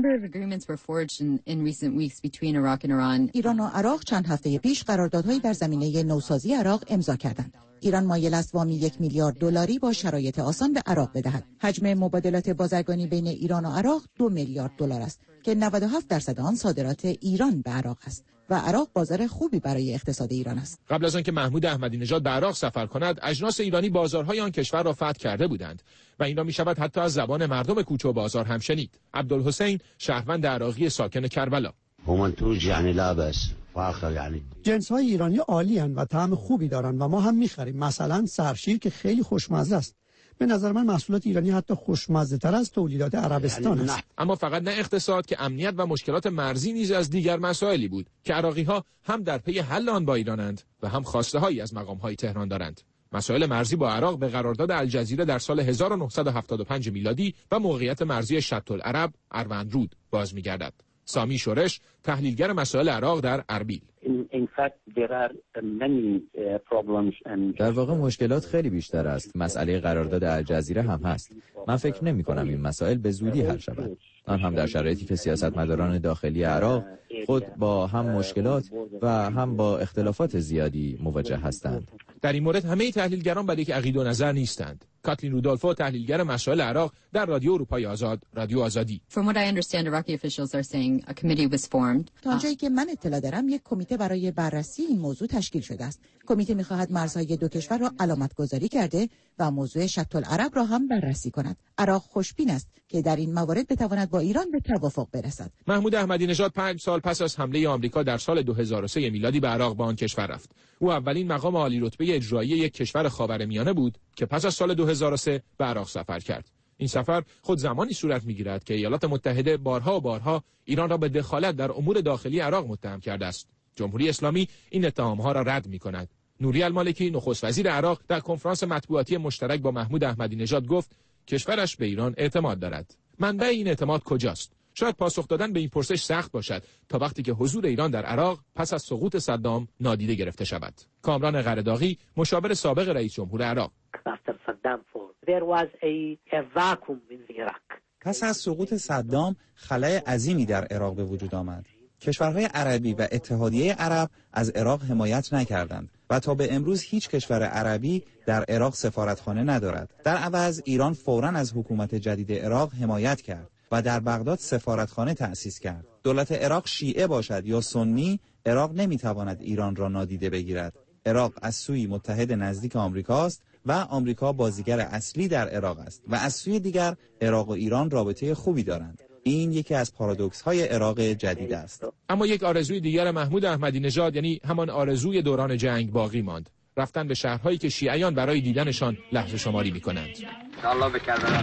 Speaker 15: ایران و عراق چند هفته پیش قراردادهایی در زمینه نوسازی عراق امضا کردند. ایران مایل است وامی یک میلیارد دلاری با شرایط آسان به عراق بدهد. حجم مبادلات بازرگانی بین ایران و عراق دو میلیارد دلار است که نود و هفت درصد آن صادرات ایران به عراق است و عراق بازار خوبی برای اقتصاد ایران است.
Speaker 2: قبل از آنکه محمود احمدی نژاد به عراق سفر کند، اجناس ایرانی بازارهای آن کشور را فتح کرده بودند و اینا میشود حتی از زبان مردم کوچه و بازار هم شنید. عبدالحسین، شهروند عراقی ساکن کربلا.
Speaker 21: جنس‌های ایرانی عالی هستند و طعم خوبی دارن و ما هم می‌خریم. مثلا سرشیر که خیلی خوشمزه است. به نظر من محصولات ایرانی حتی خوشمزه تر از تولیدات عربستان است.
Speaker 2: اما فقط نه اقتصاد که امنیت و مشکلات مرزی نیز از دیگر مسائلی بود که عراقی‌ها هم در پی حل آن با ایرانند و هم خواسته‌هایی از مقام‌های تهران دارند. مسائل مرزی با عراق به قرارداد الجزیره در سال هزار و نهصد و هفتاد و پنج میلادی و موقعیت مرزی شط العرب اروندرود باز می‌گردد. سامی شورش، تحلیلگر مسائل عراق در اربیل:
Speaker 22: در واقع مشکلات خیلی بیشتر است. مسئله قرارداد الجزیره هم هست. من فکر نمی کنم این مسائل به زودی حل شود. آن هم در شرایطی که سیاستمداران داخلی عراق خود با هم مشکلات و هم با اختلافات زیادی مواجه هستند.
Speaker 2: در این مورد همه تحلیلگران بر یک عقیده و نظر نیستند. کاتلین رودولفو، تحلیلگر مسائل عراق در رادیو اروپای آزاد، رادیو آزادی:
Speaker 15: تا آنجایی که من اطلاع دارم یک کمیته برای بررسی این موضوع تشکیل شده است. کمیته می‌خواهد مرزهای دو کشور را علامت گذاری کرده و موضوع شط العرب را هم بررسی کند. عراق خوشبین است که در این موارد بتواند با ایران به توافق برسد.
Speaker 2: محمود احمدی نژاد پنج سال پس از حمله آمریکا در سال دو هزار و سه میلادی به عراق به آن کشور رفت. او اولین مقام عالی رتبه اجرایی یک کشور خاورمیانه بود که پس از سال دو هزار و سه به عراق سفر کرد. این سفر خود زمانی صورت می‌گیرد که ایالات متحده بارها و بارها ایران را به دخالت در امور داخلی عراق متهم کرده است. جمهوری اسلامی این اتهام‌ها را رد می‌کند. نوری المالکی، نخست وزیر عراق، در کنفرانس مطبوعاتی مشترک با محمود احمدی نژاد گفت کشورش به ایران اعتماد دارد. منبع این اعتماد کجاست؟ شاید پاسخ دادن به این پرسش سخت باشد تا وقتی که حضور ایران در عراق پس از سقوط صدام نادیده گرفته شود. کامران قرداغی، مشاور سابق رئیس جمهور عراق:
Speaker 23: پس از سقوط صدام خلأ عظیمی در عراق به وجود آمد. کشورهای عربی و اتحادیه عرب از عراق حمایت نکردند و تا به امروز هیچ کشور عربی در عراق سفارتخانه ندارد. در عوض ایران فوراً از حکومت جدید عراق حمایت کرد و در بغداد سفارتخانه تأسیس کرد. دولت عراق شیعه باشد یا سنی، عراق نمیتواند ایران را نادیده بگیرد. عراق از سوی متحد نزدیک آمریکاست و آمریکا بازیگر اصلی در عراق است و از سوی دیگر عراق و ایران رابطه خوبی دارند. این یکی از پارادوکس‌های عراق جدید است.
Speaker 2: اما یک آرزوی دیگر محمود احمدی نژاد، یعنی همان آرزوی دوران جنگ، باقی ماند: رفتن به شهرهایی که شیعیان برای دیدنشان لحظه شماری می‌کنند.
Speaker 18: الله به کربلا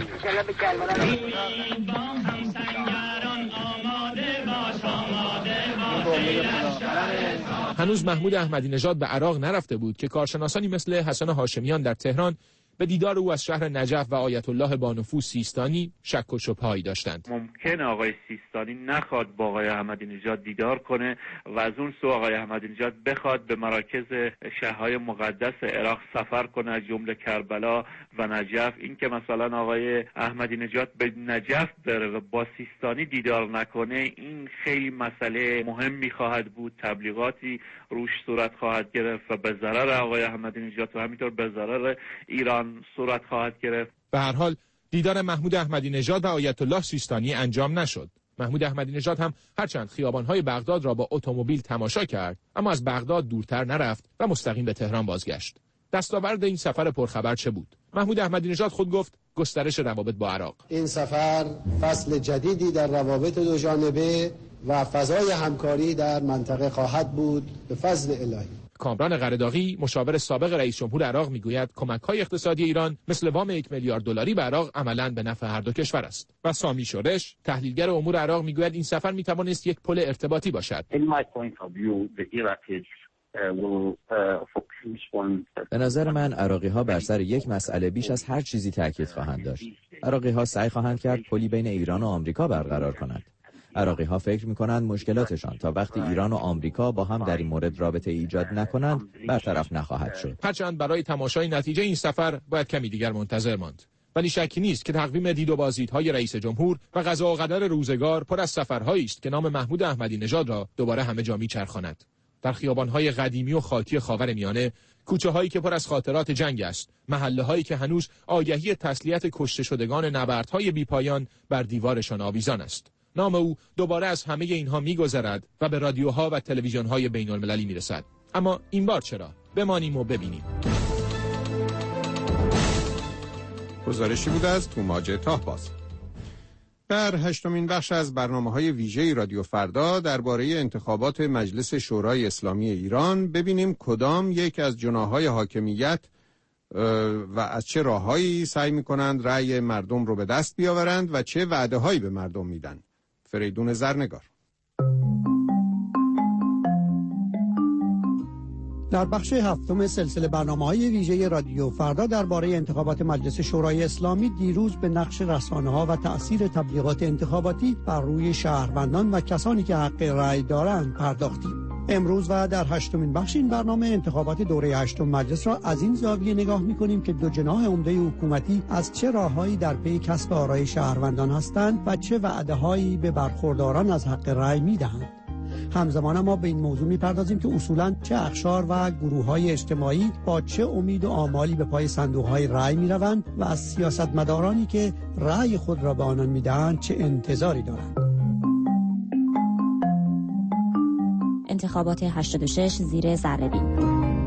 Speaker 2: هنوز محمود احمدی نژاد به عراق نرفته بود که کارشناسانی مثل حسن هاشمیان در تهران به دیدار او از شهر نجف و آیت الله بانفو سیستانی شک و شبهه‌ای داشتند.
Speaker 24: ممکنه آقای سیستانی نخواد با آقای احمدی نژاد دیدار کنه و از اون سو آقای احمدی نژاد بخواد به مراکز شهرهای مقدس عراق سفر کنه، از جمله کربلا و نجف. این که مثلا آقای احمدی نژاد به نجف بره و با سیستانی دیدار نکنه، این خیلی مسئله مهمی خواهد بود. تبلیغاتی روش صورت خواهد گرفت و به ضرر آقای احمدی نژاد و همینطور به ضرر ایران صورت خواهد گرفت.
Speaker 2: به هر حال دیدار محمود احمدی نژاد و آیت الله سیستانی انجام نشد. محمود احمدی نژاد هم هرچند خیابان‌های بغداد را با اتومبیل تماشا کرد، اما از بغداد دورتر نرفت و مستقیم به تهران بازگشت. دستاورد این سفر پرخبر چه بود؟ محمود احمدی نژاد خود گفت گسترش روابط با عراق.
Speaker 20: این سفر فصل جدیدی در روابط دو جانبه و فضای همکاری در منطقه خواهد بود به فضل الهی.
Speaker 2: کامران قرداغی، مشاور سابق رئیس جمهور عراق، میگوید کمک‌های اقتصادی ایران مثل وام یک میلیارد دلاری به عراق عملاً به نفع هر دو کشور است. و سامی شورش، تحلیلگر امور عراق، میگوید این سفر میتوانست یک پل ارتباطی باشد.
Speaker 22: به نظر من عراقی‌ها بر سر یک مسئله بیش از هر چیزی تاکید خواهند داشت. عراقی‌ها سعی خواهند کرد پلی بین ایران و آمریکا برقرار کنند. عراقی‌ها فکر می‌کنند مشکلاتشان تا وقتی ایران و آمریکا با هم در این مورد رابطه ایجاد نکنند برطرف نخواهد شد.
Speaker 2: هرچند برای تماشای نتیجه این سفر باید کمی دیگر منتظر ماند. ولی شکی نیست که تقویم دید و بازدیدهای رئیس جمهور و قضا و قدر روزگار پر از سفرهایی است که نام محمود احمدی نژاد را دوباره همه جا می‌چرخاند. در خیابان‌های قدیمی و خاکی خاورمیانه، کوچه‌هایی که پر از خاطرات جنگ است، محله‌هایی که هنوز آگهی تسلیت کشته شدگان نبردهای بی‌پایان بر دیوارشان آویزان است. نام او دوباره از همه اینها می‌گذرد و به رادیوها و تلویزیون‌های بین‌المللی می‌رسد. اما این بار چرا؟ بمانیم و ببینیم.
Speaker 3: گزارشی بود از توماج تاهباز. در هشتمین بخش از برنامه‌های ویژه رادیو فردا درباره انتخابات مجلس شورای اسلامی ایران ببینیم کدام یک از جناح‌های حاکمیت و از چه راه‌هایی سعی می‌کنند رأی مردم رو به دست بیاورند و چه وعده‌هایی به مردم میدن. فریدون زرنگار.
Speaker 21: در بخش هفتم سلسله برنامه‌های ویژه رادیو فردا درباره انتخابات مجلس شورای اسلامی دیروز به نقش رسانه‌ها و تأثیر تبلیغات انتخاباتی بر روی شهروندان و کسانی که حق رأی دارند پرداختیم. امروز و در هشتمین بخش این برنامه انتخابات دوره هشتم مجلس را از این زاویه نگاه می‌کنیم که دو جناح عمده حکومتی از چه راههایی در پی کسب آرای شهروندان هستند و چه وعده‌هایی به برخورداران از حق رأی می‌دهند. همزمان ما به این موضوع می‌پردازیم که اصولاً چه اقشار و گروه‌های اجتماعی با چه امید و آمالی به پای صندوق‌های رأی می‌روند و از سیاستمدارانی که رأی خود را به آنان می‌دهند چه انتظاری دارند.
Speaker 4: انتخابات هشتاد و شش زیر ذره‌بین.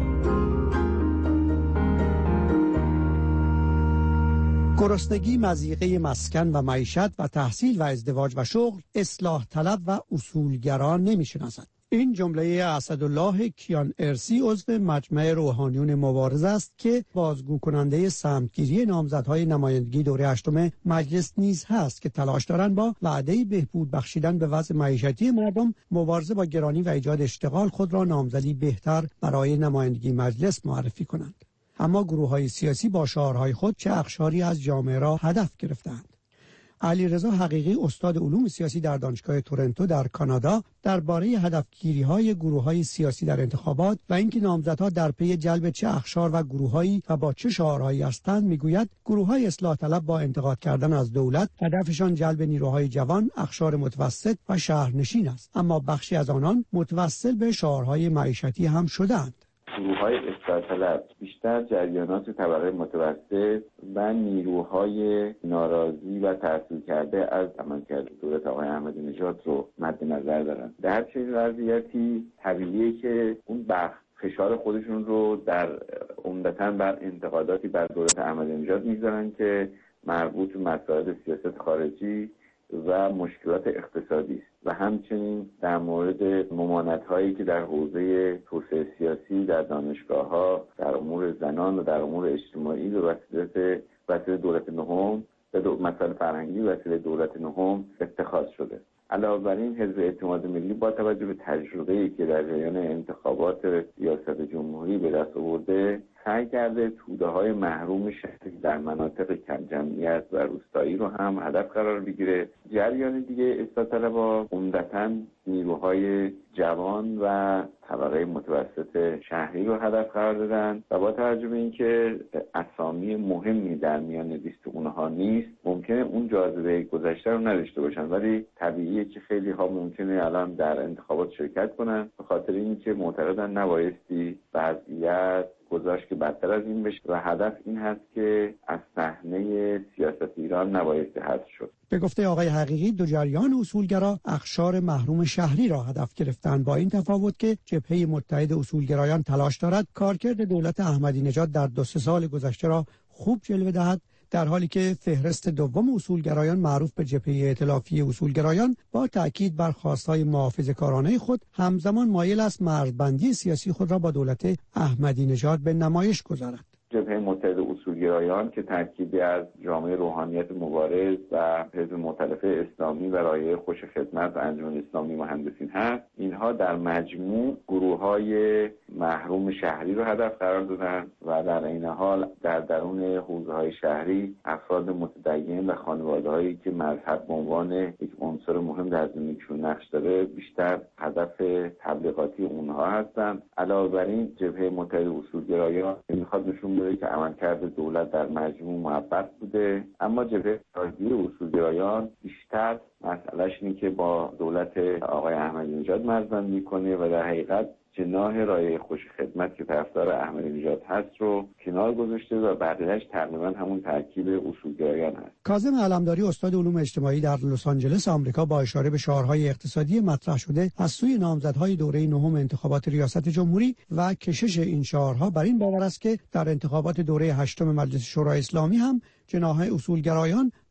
Speaker 21: گرسنگی، مضیقه مسکن و معیشت و تحصیل و ازدواج و شغل، اصلاح طلب و اصولگران نمی‌شناسد. این جمله اسدالله کیان ارسی عضو مجمع روحانیون مبارزه است که بازگو کننده سمتگیری نامزدهای نمایندگی دوره هشتم مجلس نیز هست که تلاش دارند با وعده بهبود بخشیدن به وضع معیشتی مردم مبارزه با گرانی و ایجاد اشتغال خود را نامزدی بهتر برای نمایندگی مجلس معرفی کنند. اما گروه‌های سیاسی با شعارهای خود چه اقشاری از جامعه را هدف گرفتند. علیرضا حقیقی استاد علوم سیاسی در دانشگاه تورنتو در کانادا درباره هدفگیری‌های گروه‌های سیاسی در انتخابات و اینکه نامزدها در پی جلب چه اقشار و گروه‌هایی و با چه شعارهایی هستند میگوید گروه‌های اصلاح طلب با انتقاد کردن از دولت هدفشان جلب نیروهای جوان، اقشار متوسط و شهرنشین است، اما بخشی از آنان متوسل به شعارهای معیشتی هم شدند.
Speaker 1: گروه‌های اصلاح طلب بیشتر جریانات طبقه متوسط و نیروهای ناراضی و تحصیل کرده از عملکرد دولت آقای احمدی نژاد رو مد نظر دارن. در چنین وضعیتی طبیعیه که اون بخش فشار خودشون رو در عمدتاً بر انتقاداتی بر دولت احمدی نژاد میذارن که مربوط به مسائل سیاست خارجی و مشکلات اقتصادی است و همچنین در مورد ممانعت‌هایی که در حوزه توسعه سیاسی در دانشگاه‌ها در امور زنان و در امور اجتماعی به وسیله وسیله دولت نهم به مسائل فرهنگی و وسیله دولت نهم اتخاذ شده. علاوه بر این حزب اعتماد ملی با توجه به تجربه‌ای که در جریان انتخابات ریاست جمهوری به دست آورده سعی کرده توده‌های محروم شهری در مناطق کم جمعیت و روستایی رو هم هدف قرار بگیره. جریان دیگه اصلاح طلب‌ها عمدتاً نیروهای جوان و طبقه متوسط شهری رو هدف قرار دادن و با توجه به اینکه اسامی مهمی در میان لیست اونها نیست ممکنه اون جاذبه گذشته رو نداشته باشن، ولی طبیعیه که خیلی ها ممکنه الان در انتخابات شرکت کنن به خاطر اینکه معتقدن نبایستی وضعیت گذاشت که بدتر از این بشه و هدف این هست که از صحنه سیاست ایران نبایستی حذف شد.
Speaker 21: به گفته آقای حقیقی دو جریان اصولگرا اقشار محروم شهری را هدف گرفتند، با این تفاوت که جبهه متحد اصولگرایان تلاش دارد کارکرد دولت احمدی نژاد در دو سه سال گذشته را خوب جلوه دهد، در حالی که فهرست دوم اصولگرایان معروف به جبهه ائتلافی اصولگرایان با تأکید بر خواستهای محافظه‌کارانه خود همزمان مایل است مرزبندی سیاسی خود را با دولت احمدی نژاد به نمایش گذارد.
Speaker 1: جبهه متحد اصولگرایان که ترکیبی از جامعه روحانیت مبارز و حزب مؤتلفه اسلامی و رایحه خوش خدمت و انجمن اسلامی مهندسین هست، اینها در مجموع گروه‌های محروم شهری رو هدف قرار دادن و در این حال در درون حوزه‌های شهری افراد متدین و خانواده‌هایی که مذهب به عنوان یک عنصر مهم در زندگیشون نقش داره بیشتر هدف تبلیغاتی اونها هستند. علاوه بر این جبهه متحد اصولگرایان می‌خواد نشون بده که عملکرد دولت در مجموع موفق بوده، اما جبهه اتحادیه اصولگرایان بیشتر مسئلهش اینه که با دولت آقای احمدی نژاد مرزبندی کنه و در حقیقت جناح رایحه خوش خدمت که طرفدار احمدی نژاد هست رو کنار گذاشته و بقیه‌اش تقریبا همون ترکیب اصولگرایان هست.
Speaker 21: کاظم علمداری استاد علوم اجتماعی در لس آنجلس آمریکا با اشاره به شعارهای اقتصادی مطرح شده از سوی نامزدهای دوره نهم انتخابات ریاست جمهوری و کشش این شعارها بر این باور است که در انتخابات دوره هشتم مجلس شورای اسلامی هم جناح اصولگرایان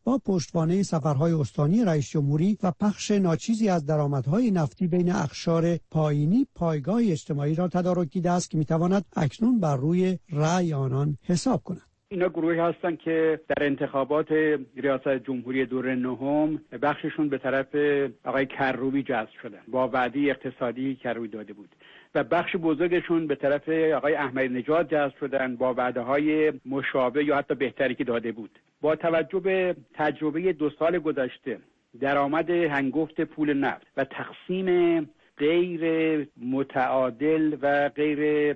Speaker 21: با پشتوانه سفرهای استانی رئیس جمهوری و پخش ناچیزی از درآمدهای نفتی بین اقشار پایینی پایگاه اجتماعی را تدارک دیده است که میتواند اکنون بر روی رأی آنان حساب کند.
Speaker 7: اینا گروهی هستن که در انتخابات ریاست جمهوری دوره نهم بخششون به طرف آقای کروبی جذب شدن، با وعده اقتصادی کروبی داده بود، و بخش بزرگشون به طرف آقای احمدی نژاد جذب شدن با وعده‌های مشابه یا حتی بهتری که داده بود. با توجه به تجربه دو سال گذشته، درآمد هنگفت پول نفت و تقسیم غیر متعادل و غیر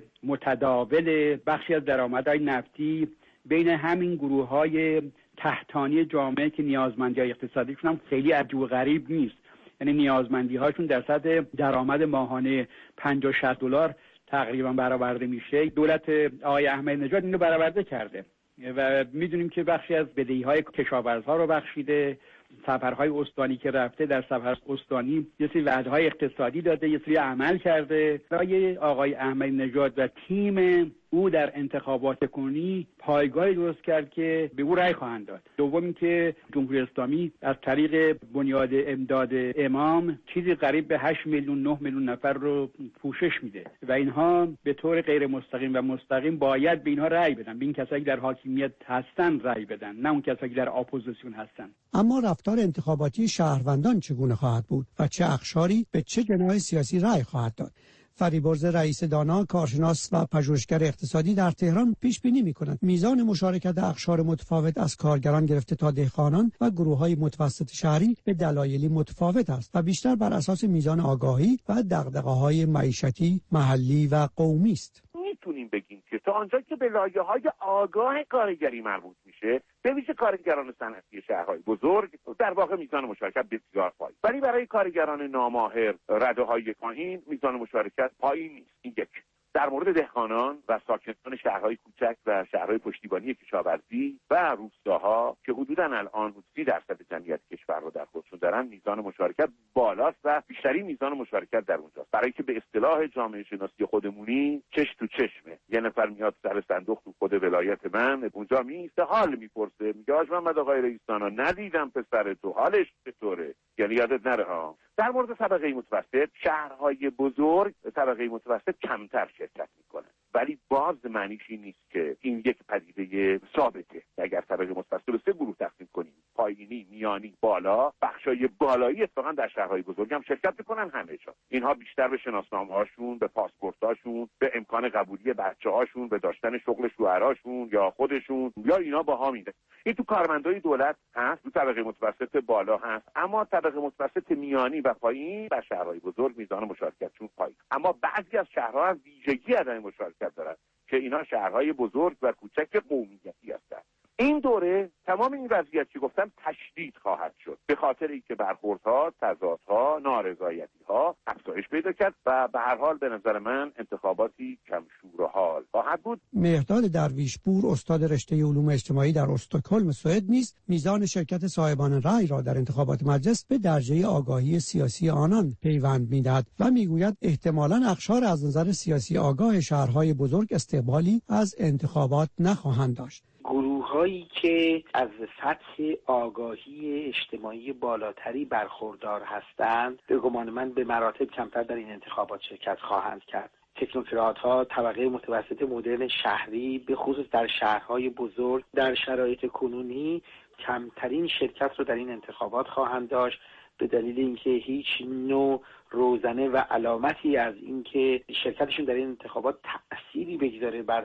Speaker 7: متداول بخشی از درآمدهای نفتی بین همین گروه‌های تحتانی جامعه که نیازمندی‌های اقتصادیشون هم خیلی عجیب و غریب نیست، یعنی نیازمندی‌هاشون در سطح درآمد ماهانه پنجاه شصت دلار تقریبا برآورده میشه. دولت آقای احمدی نژاد اینو برآورده کرده و میدونیم که بخشی از بدهی‌های کشاورزها رو بخشیده. سفرهای استانی که رفته، در سفر استانی یه سری وعده‌های اقتصادی داده، یه سری عمل کرده. برای آقای احمدی نژاد و تیم او در انتخابات کنونی پایگاهی درست کرد که به او رأی خواهند داد. دوم اینکه جمهوری اسلامی از طریق بنیاد امداد امام چیزی قریب به هشت میلیون نه میلیون نفر رو پوشش میده و اینها به طور غیر مستقیم و مستقیم باید به اینها رأی بدن، به این کسایی که در حاکمیت هستن رأی بدن، نه اون کسایی که در اپوزیسیون هستن.
Speaker 21: اما رفتار انتخاباتی شهروندان چگونه خواهد بود و چه اقشاری به چه جناح سیاسی رأی خواهد داد؟ فریبرز رئیس دانا، کارشناس و پژوهشگر اقتصادی در تهران پیش بینی می‌کند میزان مشارکت اقشار متفاوت از کارگران گرفته تا دهقانان و گروه‌های متوسط شهری به دلایلی متفاوت است و بیشتر بر اساس میزان آگاهی و دغدغه‌های معیشتی، محلی و قومی است.
Speaker 8: میتونیم بگیم که تا آنجا که به لایه‌های آگاه کارگری مربوط میشه، به ویژه کارگران صنعتی شهرهای بزرگ، در واقع میزان مشارکت بسیار پایین، ولی برای کارگران ناماهر رده‌های پایین میزان مشارکت پایین نیست. این یک. در مورد دهقانان و ساکنان شهرهای کوچک و شهرهای پشتیبانی کشاورزی و روستاها که حدوداً الان سی درصد جمعیت کشور رو در خودشون دارن، میزان مشارکت بالاست و بیشترین میزان مشارکت در اونجاست. برای که به اصطلاح جامعه شناسی خودمونی چش تو چشمه، یه نفر میاد سر صندوق تو خود ولایت من، اونجا میسته حال میپرسه، میگه حاج محمد آقای رئیس دانا ندیدم پسر تو حالش چطوره، یعنی یادت نره ها. در مورد طبقه متوسط، شهرهای بزرگ طبقه متوسط کمتر شرکت میکنن، ولی باز معنیش این نیست که این یک پدیده ثابته. اگر طبقه متوسط رو سه گروه تقسیم کنیم، پایینی، میانی، بالا، بخشای بالایی اتفاقا در شهرهای بزرگ هم شرکت میکنن همه جا. اینها بیشتر به شناسنامه‌هاشون، به پاسپورت‌هاشون، به امکان قبولی بچه‌هاشون، به داشتن شغل شوهراشون یا خودشون یا اینا باها میده. این تو کارمندای دولت هست، تو طبقه متوسط بالا هست، اما طبقه متوسط میانی و پایین در شهرهای بزرگ میزان مشارکتشون پایین. اما بعضی از شهرها هم ویژگی عدم مشارکت دارن که اینا شهرهای بزرگ و کوچک قومیتی هستند. این دوره تمام این وضعیت که گفتم تشدید خواهد شد، به خاطر اینکه برخوردها، تضادها، نارضایتی‌ها افزایش پیدا کرد و به هر حال به نظر من انتخاباتی کم شور و حال خواهد بود.
Speaker 21: مهرداد درویشپور، استاد رشته علوم اجتماعی در استکهلم سوئد، نیز میزان شرکت صاحبان رأی را در انتخابات مجلس به درجه آگاهی سیاسی آنان پیوند می‌دهد و میگوید احتمالاً اقشار از نظر سیاسی آگاه شهرهای بزرگ استقبالی از انتخابات نخواهند داشت.
Speaker 9: گروه‌هایی که از سطح آگاهی اجتماعی بالاتری برخوردار هستند، به گمان من به مراتب کمتر در این انتخابات شرکت خواهند کرد. تکنوکرات‌ها، طبقه متوسط مدرن شهری، به خصوص در شهرهای بزرگ، در شرایط کنونی کمترین شرکت رو در این انتخابات خواهند داشت، به دلیل اینکه هیچ نوع روزنه و علامتی از اینکه شرکتشون در این انتخابات تأثیری بگذاره بر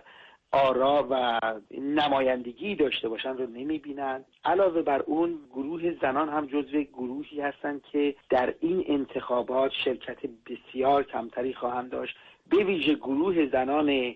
Speaker 9: آرا و نمایندگی داشته باشن رو نمیبینن. علاوه بر اون، گروه زنان هم جزو گروهی هستند که در این انتخابات شرکت بسیار کمتری خواهند داشت. به ویژه گروه زنان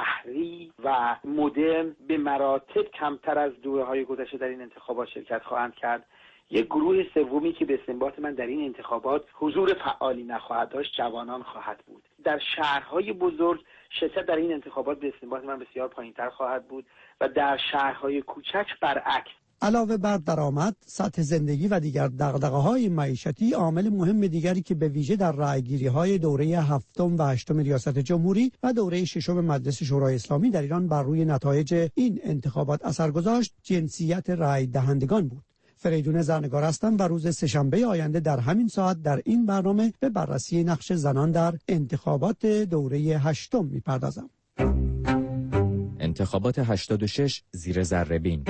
Speaker 9: شهری و مدرن به مراتب کمتر از دوره‌های گذشته در این انتخابات شرکت خواهند کرد. یک گروه سومی که به استنباط من در این انتخابات حضور فعالی نخواهد داشت، جوانان خواهد بود. در شهرهای بزرگ شرکت در این انتخابات به استنباط من بسیار پایین‌تر خواهد بود و در شهرهای کوچک برعکس.
Speaker 21: علاوه بر درآمد، سطح زندگی و دیگر دغدغه‌های معیشتی، عامل مهم دیگری که به ویژه در رأیگیری‌های دوره هفتم و هشتم ریاست جمهوری و دوره ششم مجلس شورای اسلامی در ایران بر روی نتایج این انتخابات اثر گذاشت، جنسیت رأی دهندگان بود. فریدون زرنگار هستم و روز سه‌شنبه آینده در همین ساعت در این برنامه به بررسی نقش زنان در انتخابات دوره هشتم می‌پردازم.
Speaker 22: انتخابات هشتاد و شش زیر ذره‌بین.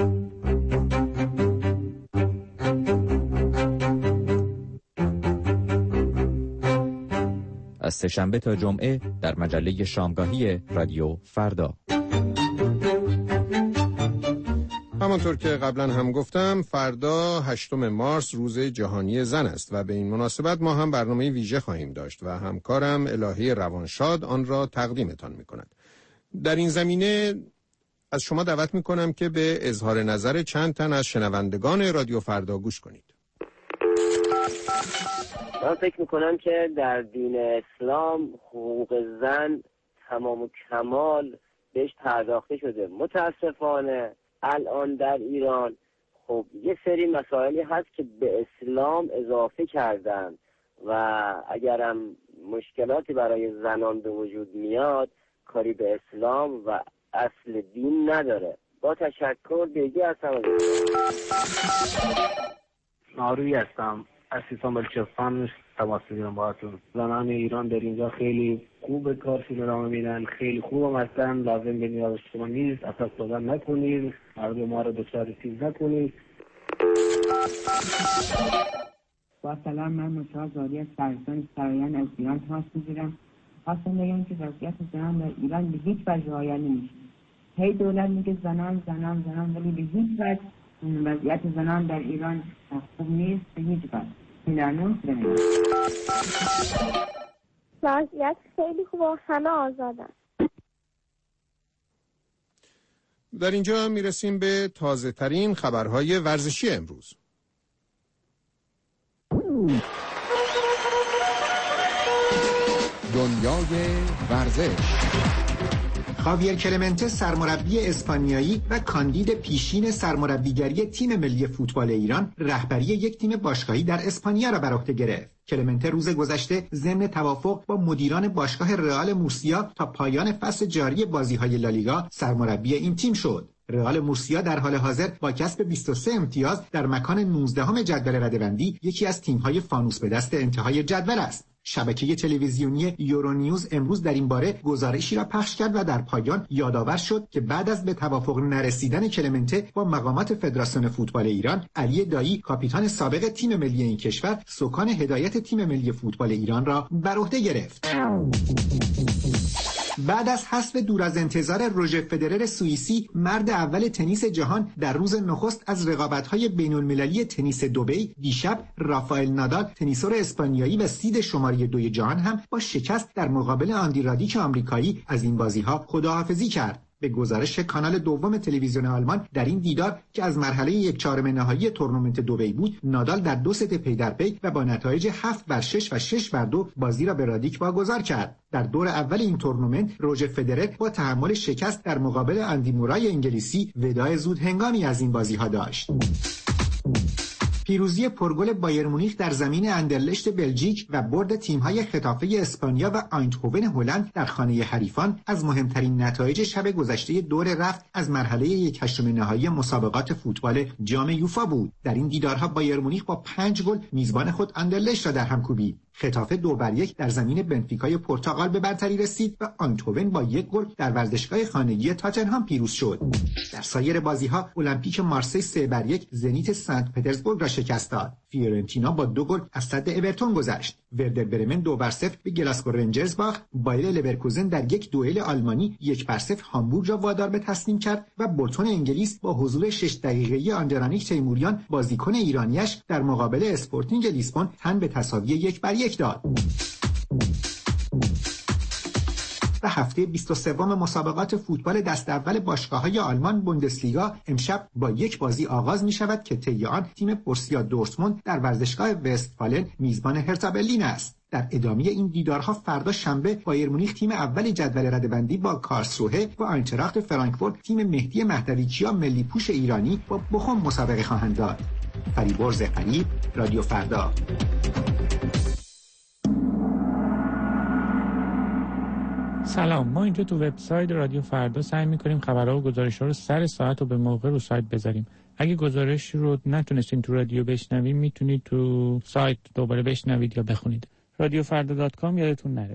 Speaker 22: از سه‌شنبه تا جمعه در مجله شامگاهی رادیو فردا.
Speaker 3: همانطور که قبلا هم گفتم فردا هشتم مارس روز جهانی زن است و به این مناسبت ما هم برنامه ویژه خواهیم داشت و همکارم الهی روانشاد آن را تقدیمتان می کند. در این زمینه از شما دعوت می کنم که به اظهار نظر چند تن از شنوندگان رادیو فردا گوش کنید.
Speaker 5: من فکر می کنم که در دین اسلام حقوق زن تمام و کمال بهش پرداخته شده. متاسفانه الان در ایران خب یه سری مسائلی هست که به اسلام اضافه کردن و اگرم مشکلاتی برای زنان به وجود میاد کاری به اسلام و اصل دین نداره. با تشکر بیگی هستم.
Speaker 10: ناروی هستم از سیستان بلوچستان تماس میگیرم باهاتون. زنان ایران در اینجا خیلی خوب کارشون رو ادامه میدن، خیلی خوب هم هستن. لازم به نیاز شما نیست، اساس دادن نکنید، مردم ما رو دچار چیز نکنید.
Speaker 12: با سلام، من مشتاق زادی از شهرستان سرایان از ایران تماس میگیرم. خواستم بگم که وضعیت زنان در ایران به هیچ وجه رعایت نمیشه. هی دولت میگه زنان زنان زنان ولی به هیچ وجه وضعیت زنان در ایران خوب نیست، به هیچ وجه. ممنون.
Speaker 13: وضعیت خیلی خوب و همه آزادن.
Speaker 3: در اینجا میرسیم به تازه ترین خبرهای ورزشی امروز.
Speaker 25: دنیای ورزش.
Speaker 26: خاویر کلمنته سرمربی اسپانیایی و کاندید پیشین سرمربیگری تیم ملی فوتبال ایران رهبری یک تیم باشگاهی در اسپانیا را بر عهده گرفت. کلمنته روز گذشته ضمن توافق با مدیران باشگاه رئال مورسیا تا پایان فصل جاری بازی‌های لالیگا سرمربی این تیم شد. رئال مورسیا در حال حاضر با کسب بیست و سه امتیاز در مکان نوزدهم جدول رده‌بندی یکی از تیم‌های فانوس به دست انتهای جدول است. شبکه تلویزیونی یورونیوز امروز در این باره گزارشی را پخش کرد و در پایان یادآور شد که بعد از به توافق نرسیدن کلمنته با مقامات فدراسیون فوتبال ایران، علی دایی کاپیتان سابق تیم ملی این کشور سکان هدایت تیم ملی فوتبال ایران را بر عهده گرفت. بعد از حذف دور از انتظار روژر فدرر سوئیسی، مرد اول تنیس جهان در روز نخست از رقابت‌های بین‌المللی تنیس دبی، دیشب رافائل نادال تنیسور اسپانیایی و سید شماره دوی جهان هم با شکست در مقابل آندی رادیک آمریکایی از این بازی‌ها خداحافظی کرد. به گزارش کانال دوم تلویزیون آلمان در این دیدار که از مرحله یک چهارم نهایی تورنمنت دبی بود، نادال در دو ست پی در پی و با نتایج هفت بر شش و شش بر دو بازی را به رادیک واگذار کرد. در دور اول این تورنمنت روژر فدرر با تحمل شکست در مقابل اندی مورای انگلیسی وداع زود هنگامی از این بازی‌ها داشت. پیروزی پرگل بایر مونیخ در زمین اندرلشت بلژیک و برد تیم‌های خطافه اسپانیا و آینتهوون هلند در خانه حریفان از مهمترین نتایج شب گذشته دور رفت از مرحله یک هشتم نهایی مسابقات فوتبال جام یوفا بود. در این دیدارها بایر مونیخ با پنج گل میزبان خود اندرلشت را در هم کوبید. خطافه دو بر یک در زمین بنفیکای پرتغال به برتری رسید و آینتهوون با یک گل در ورزشگاه خانگی تاتنهام پیروز شد. در سایر بازی‌ها المپیک مارسی سه بر یک زنیت سنت پترزبورگ را شکست داد. فیورنتینا با دو گل از صد اورتون گذشت. وردر برمن دو بر صفر به گلاسگو رنجرز باخت. بایر لورکوزن در یک دوئل آلمانی یک بر صفر هامبورگ را وادار به تسلیم کرد و بورتون انگلیس با حضور شش دقیقه‌ای آندرانیک تیموریان بازیکن ایرانیش در مقابل اسپورتینگ لیسبون تن به تساوی یک بر یک داد. و هفته بیست و سه مسابقات فوتبال دست اول باشگاه‌های آلمان بوندسلیگا امشب با یک بازی آغاز می‌شود که طی آن تیم بورسیا دورتموند در ورزشگاه وستفالن میزبان هرتا برلین است. در ادامه این دیدارها فردا شنبه بایر مونیخ تیم اول جدول رده‌بندی با کارلسروه و آینتراخت فرانکفورت تیم مهدی مهدویچیا ملی پوش ایرانی با بخوم مسابقه خواهند داد. فریبرز قریب، رادیو فردا.
Speaker 14: سلام، ما اینجا تو وبسایت رادیو فردا سعی می‌کنیم خبرها و گزارش‌ها رو سر ساعت و به موقع رو سایت بذاریم. اگه گزارش رو نتونستین تو رادیو بشنوید میتونید تو سایت دوباره بشنوید یا بخونید. رادیو فردا دات کام یادتون نره.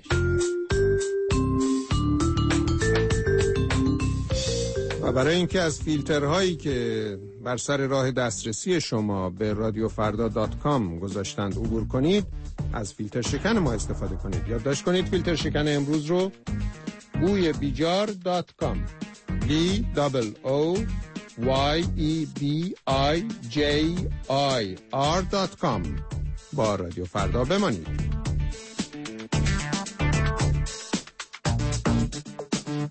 Speaker 3: و برای اینکه از فیلترهایی که بر سر راه دسترسی شما به رادیو فردا دات کام گذاشتند عبور کنید، از فیلتر شکن ما استفاده کنید. یادداشت کنید فیلتر شکن امروز رو بوی بیجار دات کام B O O Y E B I J I R دات کام. با رادیو فردا بمانید.